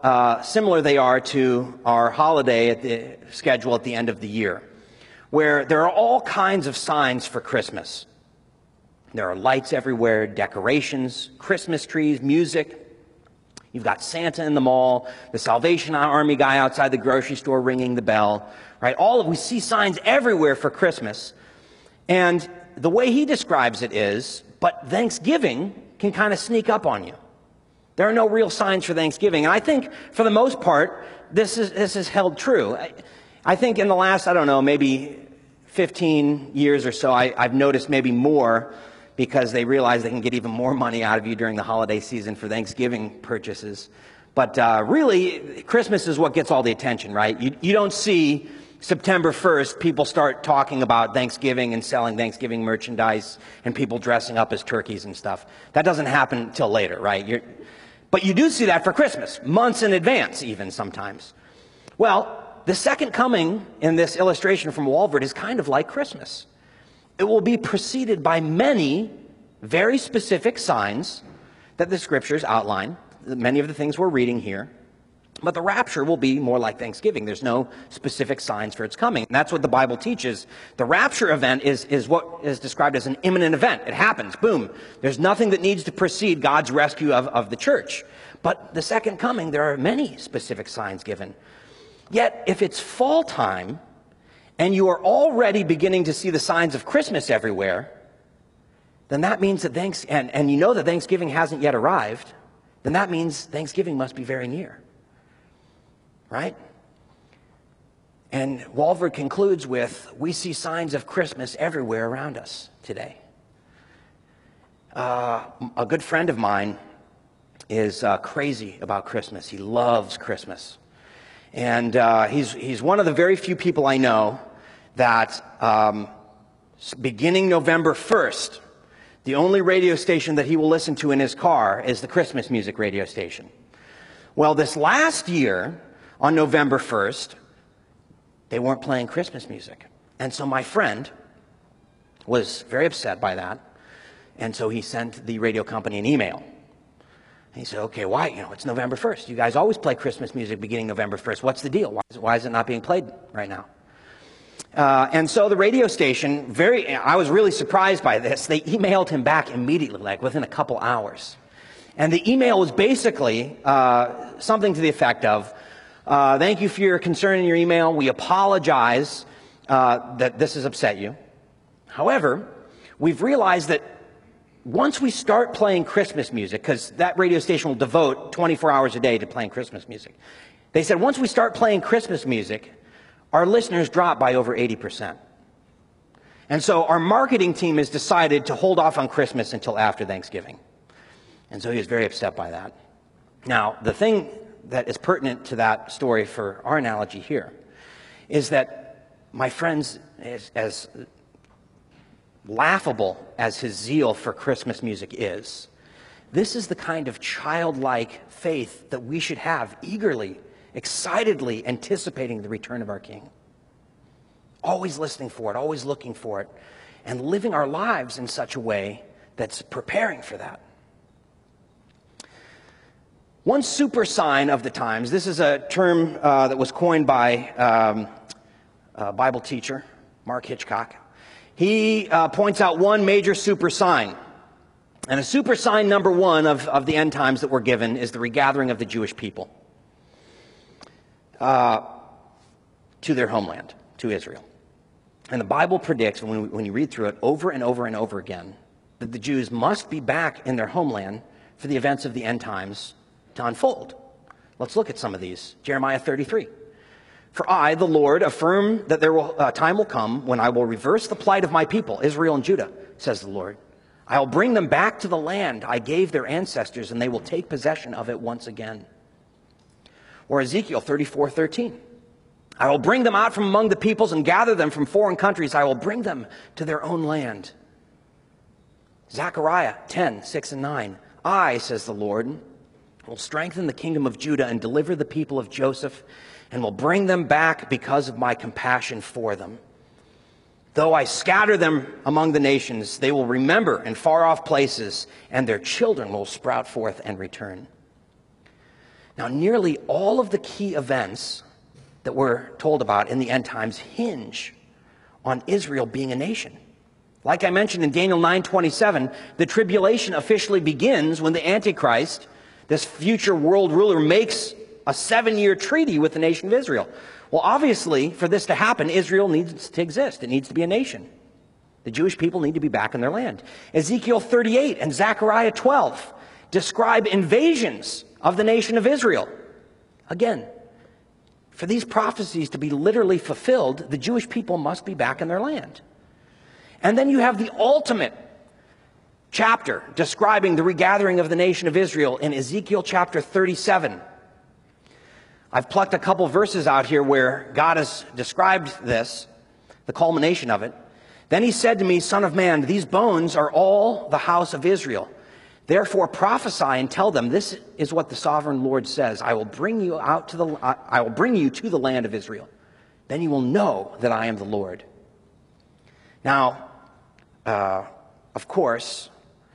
similar they are to our holiday schedule at the end of the year, where there are all kinds of signs for Christmas. There are lights everywhere, decorations, Christmas trees, music. You've got Santa in the mall, the Salvation Army guy outside the grocery store ringing the bell, right? We see signs everywhere for Christmas. And the way he describes it is, but Thanksgiving can kind of sneak up on you. There are no real signs for Thanksgiving. And I think, for the most part, this is held true. I think in the last, maybe 15 years or so, I've noticed maybe more, because they realize they can get even more money out of you during the holiday season for Thanksgiving purchases. But really, Christmas is what gets all the attention, right? You don't see September 1st, people start talking about Thanksgiving and selling Thanksgiving merchandise and people dressing up as turkeys and stuff. That doesn't happen until later, right? But you do see that for Christmas, months in advance even sometimes. Well, the second coming in this illustration from Walvoord is kind of like Christmas. It will be preceded by many very specific signs that the scriptures outline, many of the things we're reading here. But the rapture will be more like Thanksgiving. There's no specific signs for its coming. And that's what the Bible teaches. The rapture event is what is described as an imminent event. It happens. Boom. There's nothing that needs to precede God's rescue of the church. But the second coming, there are many specific signs given. Yet, if it's fall time, and you are already beginning to see the signs of Christmas everywhere, then that means that and you know that Thanksgiving hasn't yet arrived, then that means Thanksgiving must be very near. Right? And Walvoord concludes with, we see signs of Christmas everywhere around us today. A good friend of mine is crazy about Christmas. He loves Christmas. And he's one of the very few people I know that beginning November 1st, the only radio station that he will listen to in his car is the Christmas music radio station. Well, this last year, on November 1st, they weren't playing Christmas music. And so my friend was very upset by that. And so he sent the radio company an email. And he said, okay, why? It's November 1st. You guys always play Christmas music beginning November 1st. What's the deal? Why is it not being played right now? And so the radio station, I was really surprised by this. They emailed him back immediately, like within a couple hours. And the email was basically something to the effect of, thank you for your concern in your email. We apologize that this has upset you. However, we've realized that once we start playing Christmas music, because that radio station will devote 24 hours a day to playing Christmas music. They said once we start playing Christmas music, our listeners drop by over 80%. And so our marketing team has decided to hold off on Christmas until after Thanksgiving. And so he was very upset by that. Now, the thing that is pertinent to that story for our analogy here is that my friends, as laughable as his zeal for Christmas music is, this is the kind of childlike faith that we should have, eagerly, excitedly anticipating the return of our King. Always listening for it, always looking for it, and living our lives in such a way that's preparing for that. One super sign of the times, this is a term that was coined by a Bible teacher, Mark Hitchcock. He points out one major super sign. And a super sign number one of the end times that we're given is the regathering of the Jewish people to their homeland, to Israel. And the Bible predicts, when you read through it over and over and over again, that the Jews must be back in their homeland for the events of the end times to unfold. Let's look at some of these. Jeremiah 33. For I, the Lord, affirm that time will come when I will reverse the plight of my people, Israel and Judah, says the Lord. I will bring them back to the land I gave their ancestors, and they will take possession of it once again. Or Ezekiel 34:13. I will bring them out from among the peoples and gather them from foreign countries. I will bring them to their own land. Zechariah 10:6 and 9. I, says the Lord, will strengthen the kingdom of Judah and deliver the people of Joseph, and will bring them back because of my compassion for them. Though I scatter them among the nations, they will remember in far-off places, and their children will sprout forth and return. Now, nearly all of the key events that we're told about in the end times hinge on Israel being a nation. Like I mentioned in Daniel 9:27, the tribulation officially begins when the Antichrist, this future world ruler, makes a 7-year treaty with the nation of Israel. Well, obviously, for this to happen, Israel needs to exist. It needs to be a nation. The Jewish people need to be back in their land. Ezekiel 38 and Zechariah 12 describe invasions of the nation of Israel. Again, for these prophecies to be literally fulfilled, the Jewish people must be back in their land. And then you have the ultimate chapter describing the regathering of the nation of Israel in Ezekiel chapter 37. I've plucked a couple verses out here where God has described this, the culmination of it. Then he said to me, Son of man, these bones are all the house of Israel. Therefore prophesy and tell them, this is what the sovereign Lord says. I will bring you to the land of Israel. Then you will know that I am the Lord. Now, of course,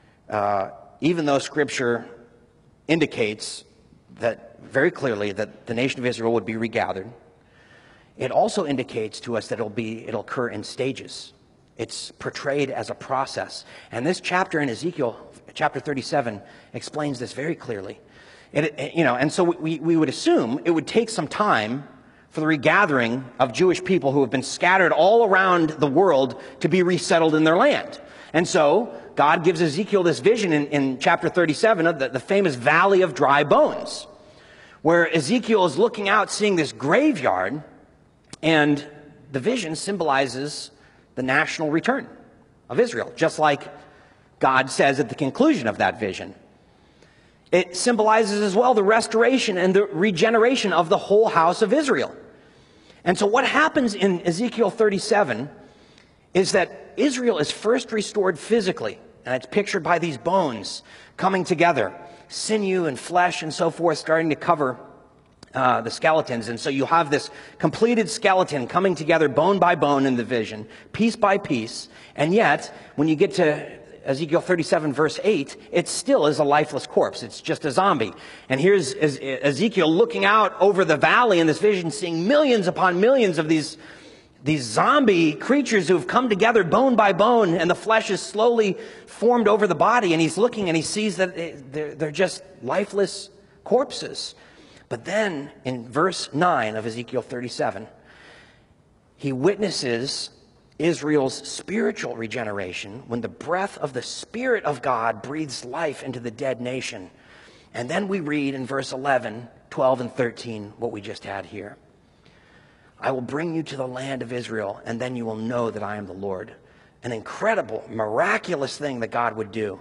even though Scripture indicates that very clearly that the nation of Israel would be regathered, it also indicates to us that it'll occur in stages. It's portrayed as a process. And this chapter in Ezekiel, chapter 37, explains this very clearly. And so we would assume it would take some time for the regathering of Jewish people who have been scattered all around the world to be resettled in their land. And so God gives Ezekiel this vision in chapter 37 of the famous Valley of Dry Bones, where Ezekiel is looking out, seeing this graveyard, and the vision symbolizes the national return of Israel, just like God says at the conclusion of that vision. It symbolizes as well the restoration and the regeneration of the whole house of Israel. And so what happens in Ezekiel 37 is that Israel is first restored physically, and it's pictured by these bones coming together, sinew and flesh and so forth starting to cover the skeletons. And so you have this completed skeleton coming together bone by bone in the vision, piece by piece. And yet, when you get to Ezekiel 37 verse 8, it still is a lifeless corpse. It's just a zombie. And here's Ezekiel looking out over the valley in this vision, seeing millions upon millions of these zombie creatures who have come together bone by bone, and the flesh is slowly formed over the body. And he's looking and he sees that they're just lifeless corpses. But then in verse 9 of Ezekiel 37, he witnesses Israel's spiritual regeneration when the breath of the Spirit of God breathes life into the dead nation. And then we read in verse 11, 12, and 13 what we just had here. I will bring you to the land of Israel, and then you will know that I am the Lord. An incredible, miraculous thing that God would do.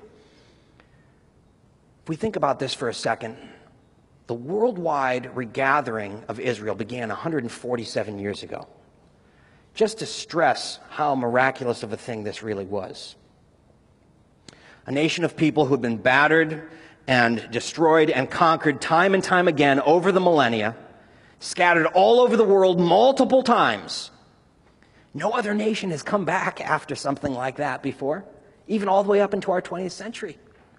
If we think about this for a second, the worldwide regathering of Israel began 147 years ago. Just to stress how miraculous of a thing this really was. A nation of people who had been battered and destroyed and conquered time and time again over the millennia, scattered all over the world multiple times. No other nation has come back after something like that before, even all the way up into our 20th century.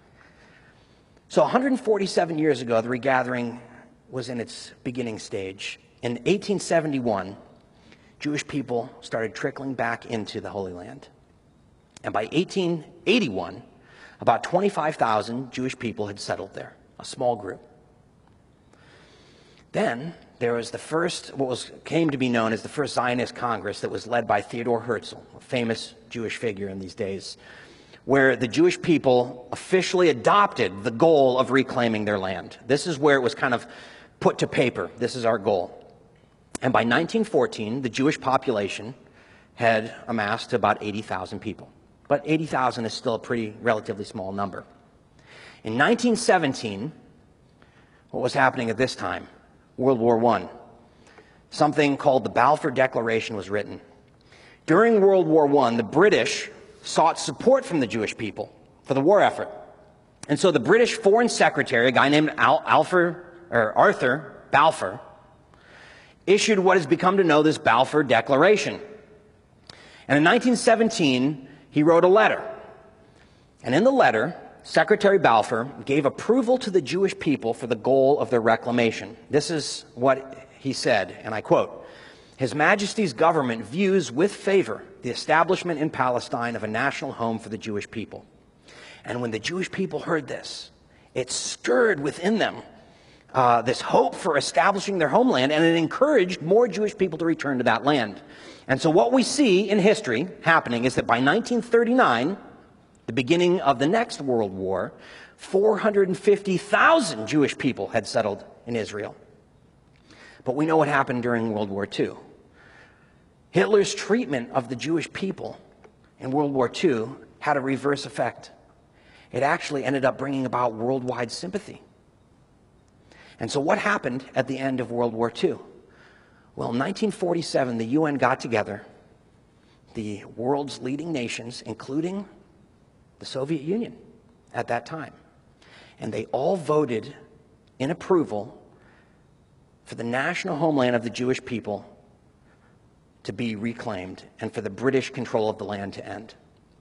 So 147 years ago, the regathering was in its beginning stage. In 1871, Jewish people started trickling back into the Holy Land. And by 1881, about 25,000 Jewish people had settled there, a small group. Then there was the first, came to be known as the first Zionist Congress that was led by Theodor Herzl, a famous Jewish figure in these days, where the Jewish people officially adopted the goal of reclaiming their land. This is where it was kind of put to paper. This is our goal. And by 1914, the Jewish population had amassed to about 80,000 people. But 80,000 is still a pretty relatively small number. In 1917, what was happening at this time? World War I. Something called the Balfour Declaration was written. During World War I, the British sought support from the Jewish people for the war effort. And so the British Foreign Secretary, a guy named Arthur Balfour, issued what has become to know this Balfour Declaration. And in 1917, he wrote a letter. And in the letter, Secretary Balfour gave approval to the Jewish people for the goal of their reclamation. This is what he said, and I quote, "His Majesty's government views with favor the establishment in Palestine of a national home for the Jewish people." And when the Jewish people heard this, it stirred within them this hope for establishing their homeland, and it encouraged more Jewish people to return to that land. And so what we see in history happening is that by 1939, the beginning of the next World War, 450,000 Jewish people had settled in Israel. But we know what happened during World War II. Hitler's treatment of the Jewish people in World War II had a reverse effect. It actually ended up bringing about worldwide sympathy. And so what happened at the end of World War II? Well, in 1947, the UN got together, the world's leading nations, including the Soviet Union at that time. And they all voted in approval for the national homeland of the Jewish people to be reclaimed and for the British control of the land to end.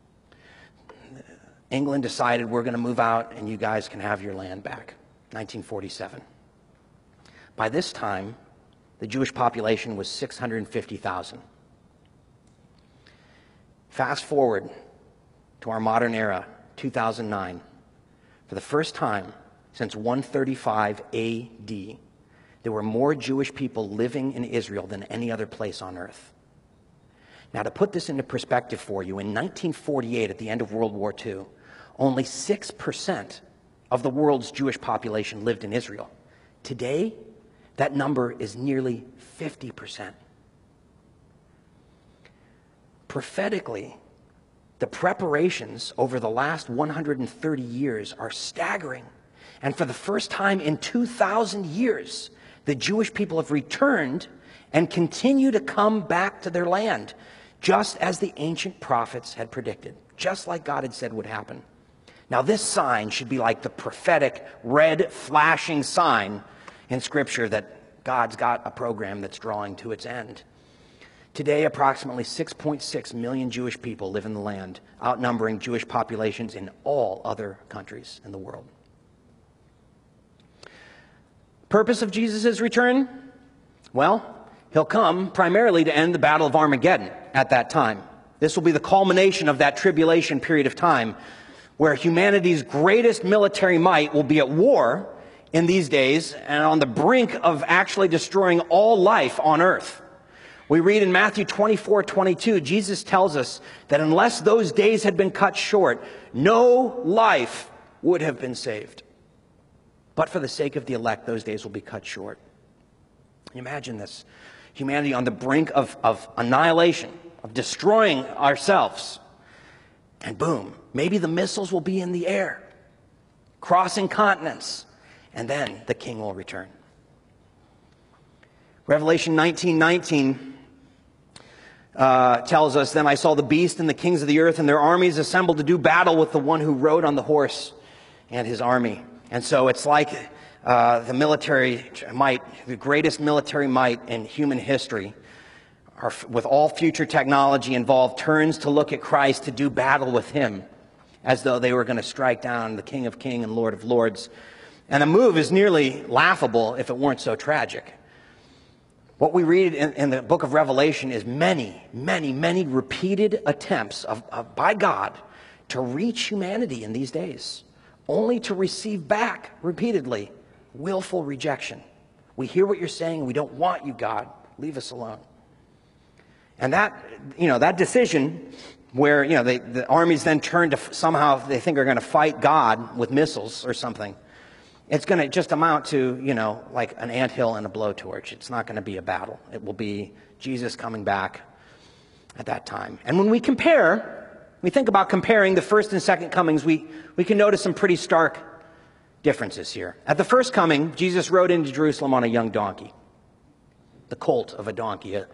England decided, we're going to move out and you guys can have your land back. 1947. By this time, the Jewish population was 650,000. Fast forward to our modern era, 2009. For the first time since 135 AD, there were more Jewish people living in Israel than any other place on earth. Now, to put this into perspective for you, in 1948, at the end of World War II, only 6% of the world's Jewish population lived in Israel. Today, that number is nearly 50%. Prophetically, the preparations over the last 130 years are staggering. And for the first time in 2,000 years, the Jewish people have returned and continue to come back to their land, just as the ancient prophets had predicted, just like God had said would happen. Now, this sign should be like the prophetic red flashing sign in Scripture that God's got a program that's drawing to its end. Today, approximately 6.6 million Jewish people live in the land, outnumbering Jewish populations in all other countries in the world. Purpose of Jesus' return? Well, he'll come primarily to end the Battle of Armageddon at that time. This will be the culmination of that tribulation period of time where humanity's greatest military might will be at war in these days and on the brink of actually destroying all life on earth. We read in Matthew 24:22, Jesus tells us that unless those days had been cut short, no life would have been saved. But for the sake of the elect, those days will be cut short. Imagine this. Humanity on the brink of annihilation, of destroying ourselves. And boom, maybe the missiles will be in the air, crossing continents, and then the King will return. Revelation 19:19 tells us, "Then I saw the beast and the kings of the earth and their armies assembled to do battle with the one who rode on the horse and his army." And so it's like the military might, the greatest military might in human history, with all future technology involved, turns to look at Christ to do battle with him, as though they were going to strike down the King of Kings and Lord of Lords. And the move is nearly laughable if it weren't so tragic. What we read in the book of Revelation is many, many, many repeated attempts by God to reach humanity in these days, only to receive back repeatedly willful rejection. We hear what you're saying. We don't want you, God. Leave us alone. And that decision where, the armies then turn to somehow they think are going to fight God with missiles or something. It's going to just amount to, like an anthill and a blowtorch. It's not going to be a battle. It will be Jesus coming back at that time. And when we think about comparing the first and second comings, we can notice some pretty stark differences here. At the first coming, Jesus rode into Jerusalem on a young donkey, the colt of a donkey, a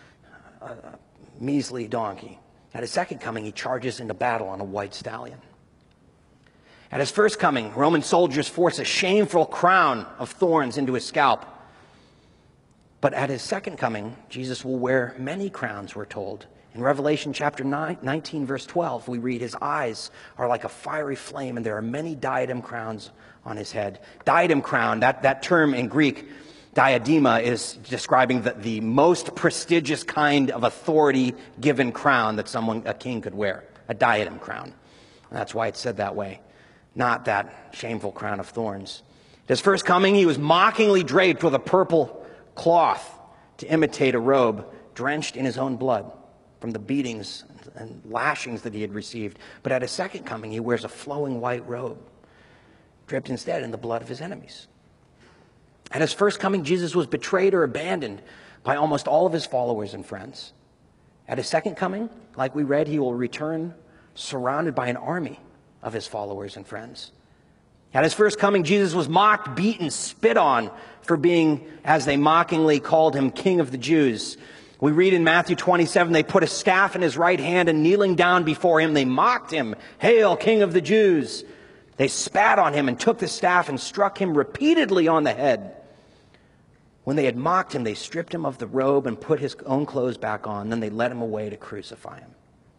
measly donkey. At his second coming, he charges into battle on a white stallion. At his first coming, Roman soldiers force a shameful crown of thorns into his scalp. But at his second coming, Jesus will wear many crowns, we're told, In Revelation chapter 19, verse 12, we read, his eyes are like a fiery flame, and there are many diadem crowns on his head. Diadem crown, that term in Greek, diadema, is describing the most prestigious kind of authority-given crown that a king could wear, a diadem crown. And that's why it's said that way, not that shameful crown of thorns. At his first coming, he was mockingly draped with a purple cloth to imitate a robe, drenched in his own blood from the beatings and lashings that he had received. But at his second coming, he wears a flowing white robe, dripped instead in the blood of his enemies. At his first coming, Jesus was betrayed or abandoned by almost all of his followers and friends. At his second coming, like we read, he will return surrounded by an army of his followers and friends. At his first coming, Jesus was mocked, beaten, spit on for being, as they mockingly called him, King of the Jews. We read in Matthew 27, they put a staff in his right hand, and kneeling down before him, they mocked him. Hail, King of the Jews! They spat on him and took the staff and struck him repeatedly on the head. When they had mocked him, they stripped him of the robe and put his own clothes back on. Then they led him away to crucify him.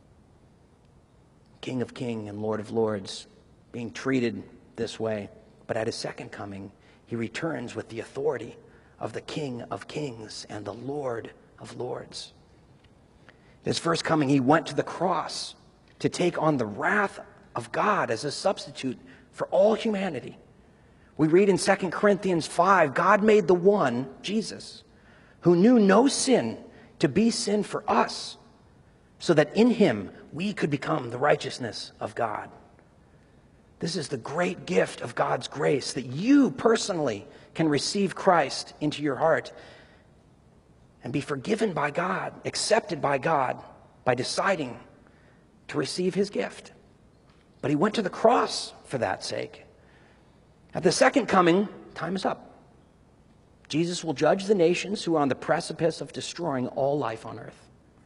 King of kings and Lord of lords, being treated this way. But at his second coming, he returns with the authority of the King of kings and the Lord of lords. At his first coming, he went to the cross to take on the wrath of God as a substitute for all humanity. We read in 2 Corinthians 5, God made the one, Jesus, who knew no sin, to be sin for us, so that in him we could become the righteousness of God. This is the great gift of God's grace, that you personally can receive Christ into your heart and be forgiven by God, accepted by God, by deciding to receive his gift. But he went to the cross for that sake. At the second coming, time is up. Jesus will judge the nations who are on the precipice of destroying all life on earth.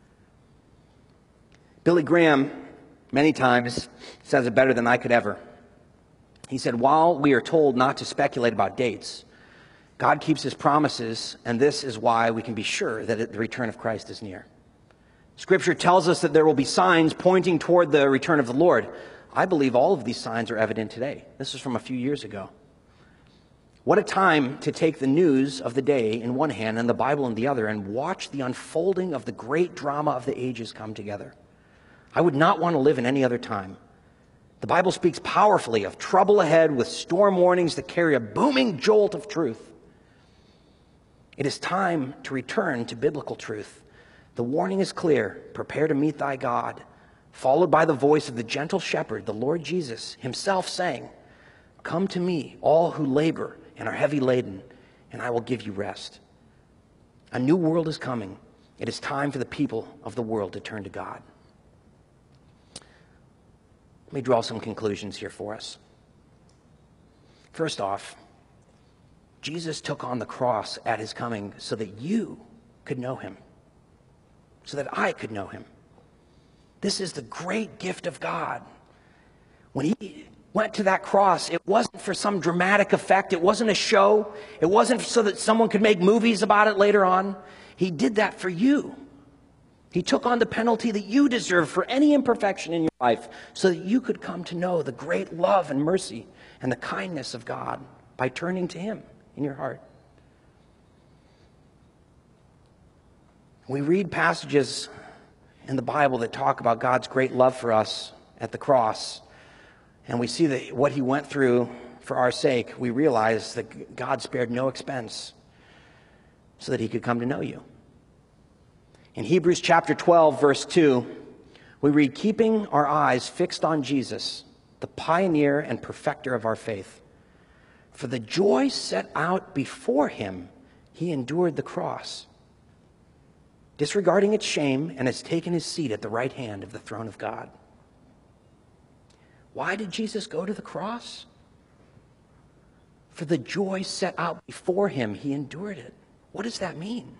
Billy Graham, many times, says it better than I could ever. He said, while we are told not to speculate about dates, God keeps his promises, and this is why we can be sure that the return of Christ is near. Scripture tells us that there will be signs pointing toward the return of the Lord. I believe all of these signs are evident today. This is from a few years ago. What a time to take the news of the day in one hand and the Bible in the other and watch the unfolding of the great drama of the ages come together. I would not want to live in any other time. The Bible speaks powerfully of trouble ahead with storm warnings that carry a booming jolt of truth. It is time to return to biblical truth. The warning is clear. Prepare to meet thy God, followed by the voice of the gentle shepherd, the Lord Jesus himself saying, come to me, all who labor and are heavy laden, and I will give you rest. A new world is coming. It is time for the people of the world to turn to God. Let me draw some conclusions here for us. First off, Jesus took on the cross at his coming so that you could know him, so that I could know him. This is the great gift of God. When he went to that cross, it wasn't for some dramatic effect. It wasn't a show. It wasn't so that someone could make movies about it later on. He did that for you. He took on the penalty that you deserve for any imperfection in your life so that you could come to know the great love and mercy and the kindness of God by turning to him in your heart. We read passages in the Bible that talk about God's great love for us at the cross, and we see that what he went through for our sake. We realize that God spared no expense so that he could come to know you. In Hebrews chapter 12, verse 2, we read, keeping our eyes fixed on Jesus, the pioneer and perfecter of our faith. For the joy set out before him, he endured the cross, disregarding its shame, and has taken his seat at the right hand of the throne of God. Why did Jesus go to the cross? For the joy set out before him, he endured it. What does that mean?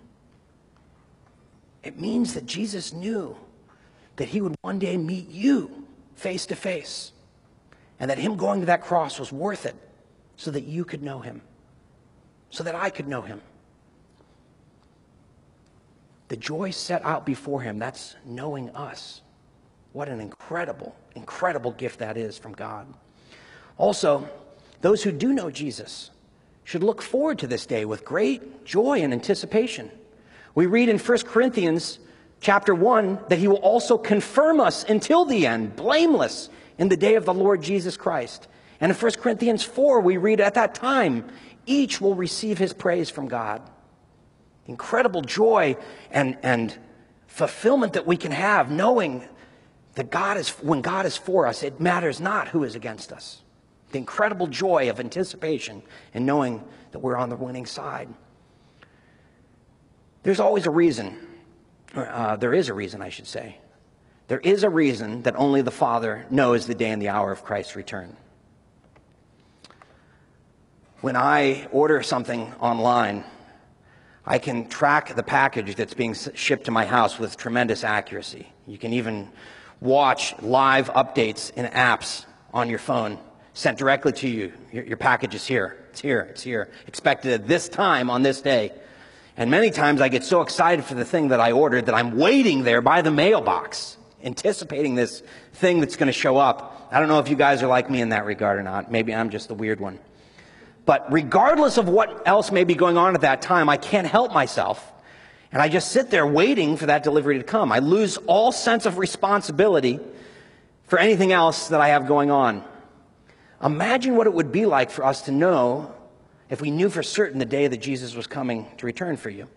It means that Jesus knew that he would one day meet you face to face, and that him going to that cross was worth it so that you could know him, so that I could know him. The joy set out before him, that's knowing us. What an incredible, incredible gift that is from God. Also, those who do know Jesus should look forward to this day with great joy and anticipation. We read in 1 Corinthians chapter 1 that he will also confirm us until the end, blameless in the day of the Lord Jesus Christ. And in 1 Corinthians 4, we read at that time, each will receive his praise from God. Incredible joy and fulfillment that we can have knowing that when God is for us, it matters not who is against us. The incredible joy of anticipation and knowing that we're on the winning side. There's always a reason, there is a reason, I should say. There is a reason that only the Father knows the day and the hour of Christ's return. When I order something online, I can track the package that's being shipped to my house with tremendous accuracy. You can even watch live updates in apps on your phone sent directly to you. Your package is here. It's here. It's here. Expected at this time on this day. And many times I get so excited for the thing that I ordered that I'm waiting there by the mailbox, anticipating this thing that's going to show up. I don't know if you guys are like me in that regard or not. Maybe I'm just the weird one. But regardless of what else may be going on at that time, I can't help myself. And I just sit there waiting for that delivery to come. I lose all sense of responsibility for anything else that I have going on. Imagine what it would be like for us to know if we knew for certain the day that Jesus was coming to return for you.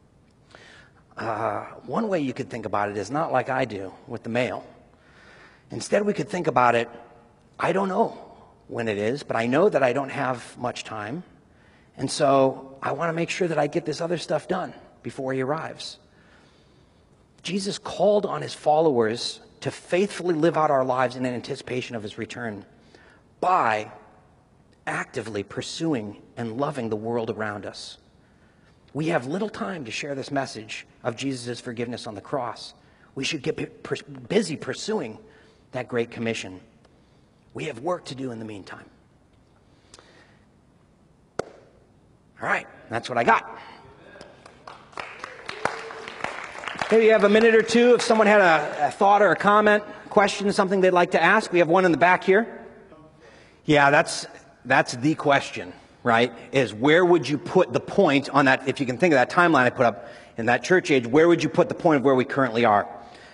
One way you could think about it is not like I do with the mail. Instead, we could think about it, I don't know when it is, but I know that I don't have much time. And so I want to make sure that I get this other stuff done before he arrives. Jesus called on his followers to faithfully live out our lives in anticipation of his return by actively pursuing and loving the world around us. We have little time to share this message of Jesus' forgiveness on the cross. We should get busy pursuing that great commission. We have work to do in the meantime. All right, that's what I got. Maybe you have a minute or two. If someone had a thought or a comment, question, something they'd like to ask. We have one in the back here. Yeah, that's the question, right? Is where would you put the point on that? If you can think of that timeline I put up in that church age, where would you put the point of where we currently are?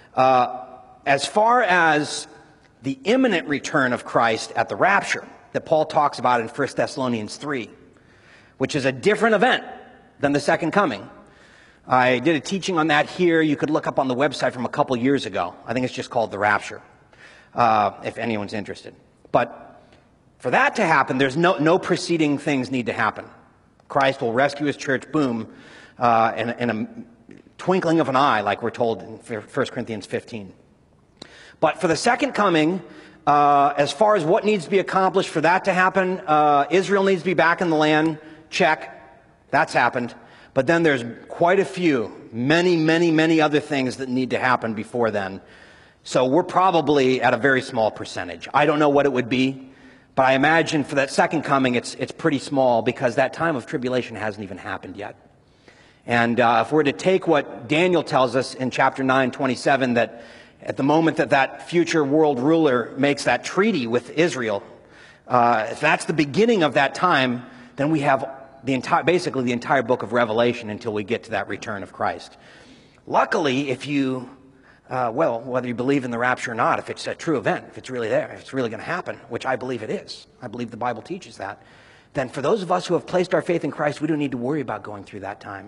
As far as the imminent return of Christ at the rapture that Paul talks about in 1 Thessalonians 3, which is a different event than the second coming. I did a teaching on that here. You could look up on the website from a couple years ago. I think it's just called The Rapture, if anyone's interested. But for that to happen, there's no preceding things need to happen. Christ will rescue his church, boom, in a twinkling of an eye, like we're told in 1 Corinthians 15. But for the second coming, as far as what needs to be accomplished for that to happen, Israel needs to be back in the land. Check. That's happened. But then there's quite a few, many other things that need to happen before then. So we're probably at a very small percentage. I don't know what it would be, but I imagine for that second coming, it's pretty small because that time of tribulation hasn't even happened yet. And if we're to take what Daniel tells us in chapter 9:27, that at the moment that future world ruler makes that treaty with Israel, if that's the beginning of that time, then we have basically the entire book of Revelation until we get to that return of Christ. Luckily, if you, whether you believe in the rapture or not, if it's a true event, if it's really there, if it's really going to happen, which I believe it is, I believe the Bible teaches that, then for those of us who have placed our faith in Christ, we don't need to worry about going through that time.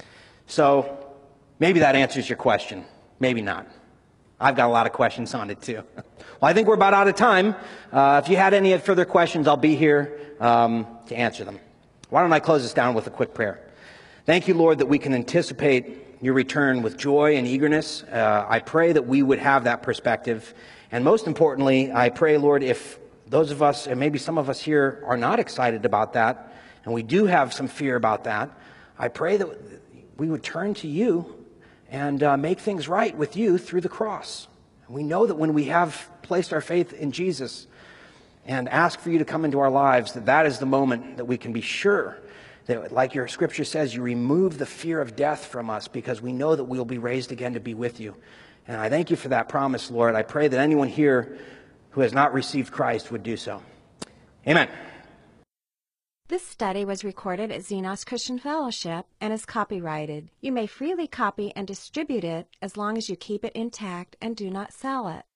So maybe that answers your question. Maybe not. I've got a lot of questions on it too. Well, I think we're about out of time. If you had any further questions, I'll be here to answer them. Why don't I close this down with a quick prayer? Thank you, Lord, that we can anticipate your return with joy and eagerness. I pray that we would have that perspective. And most importantly, I pray, Lord, if those of us, and maybe some of us here, are not excited about that, and we do have some fear about that, I pray that we would turn to you and make things right with you through the cross. We know that when we have placed our faith in Jesus and ask for you to come into our lives, that is the moment that we can be sure that, like your scripture says, you remove the fear of death from us because we know that we will be raised again to be with you. And I thank you for that promise, Lord. I pray that anyone here who has not received Christ would do so. Amen. This study was recorded at Xenos Christian Fellowship and is copyrighted. You may freely copy and distribute it as long as you keep it intact and do not sell it.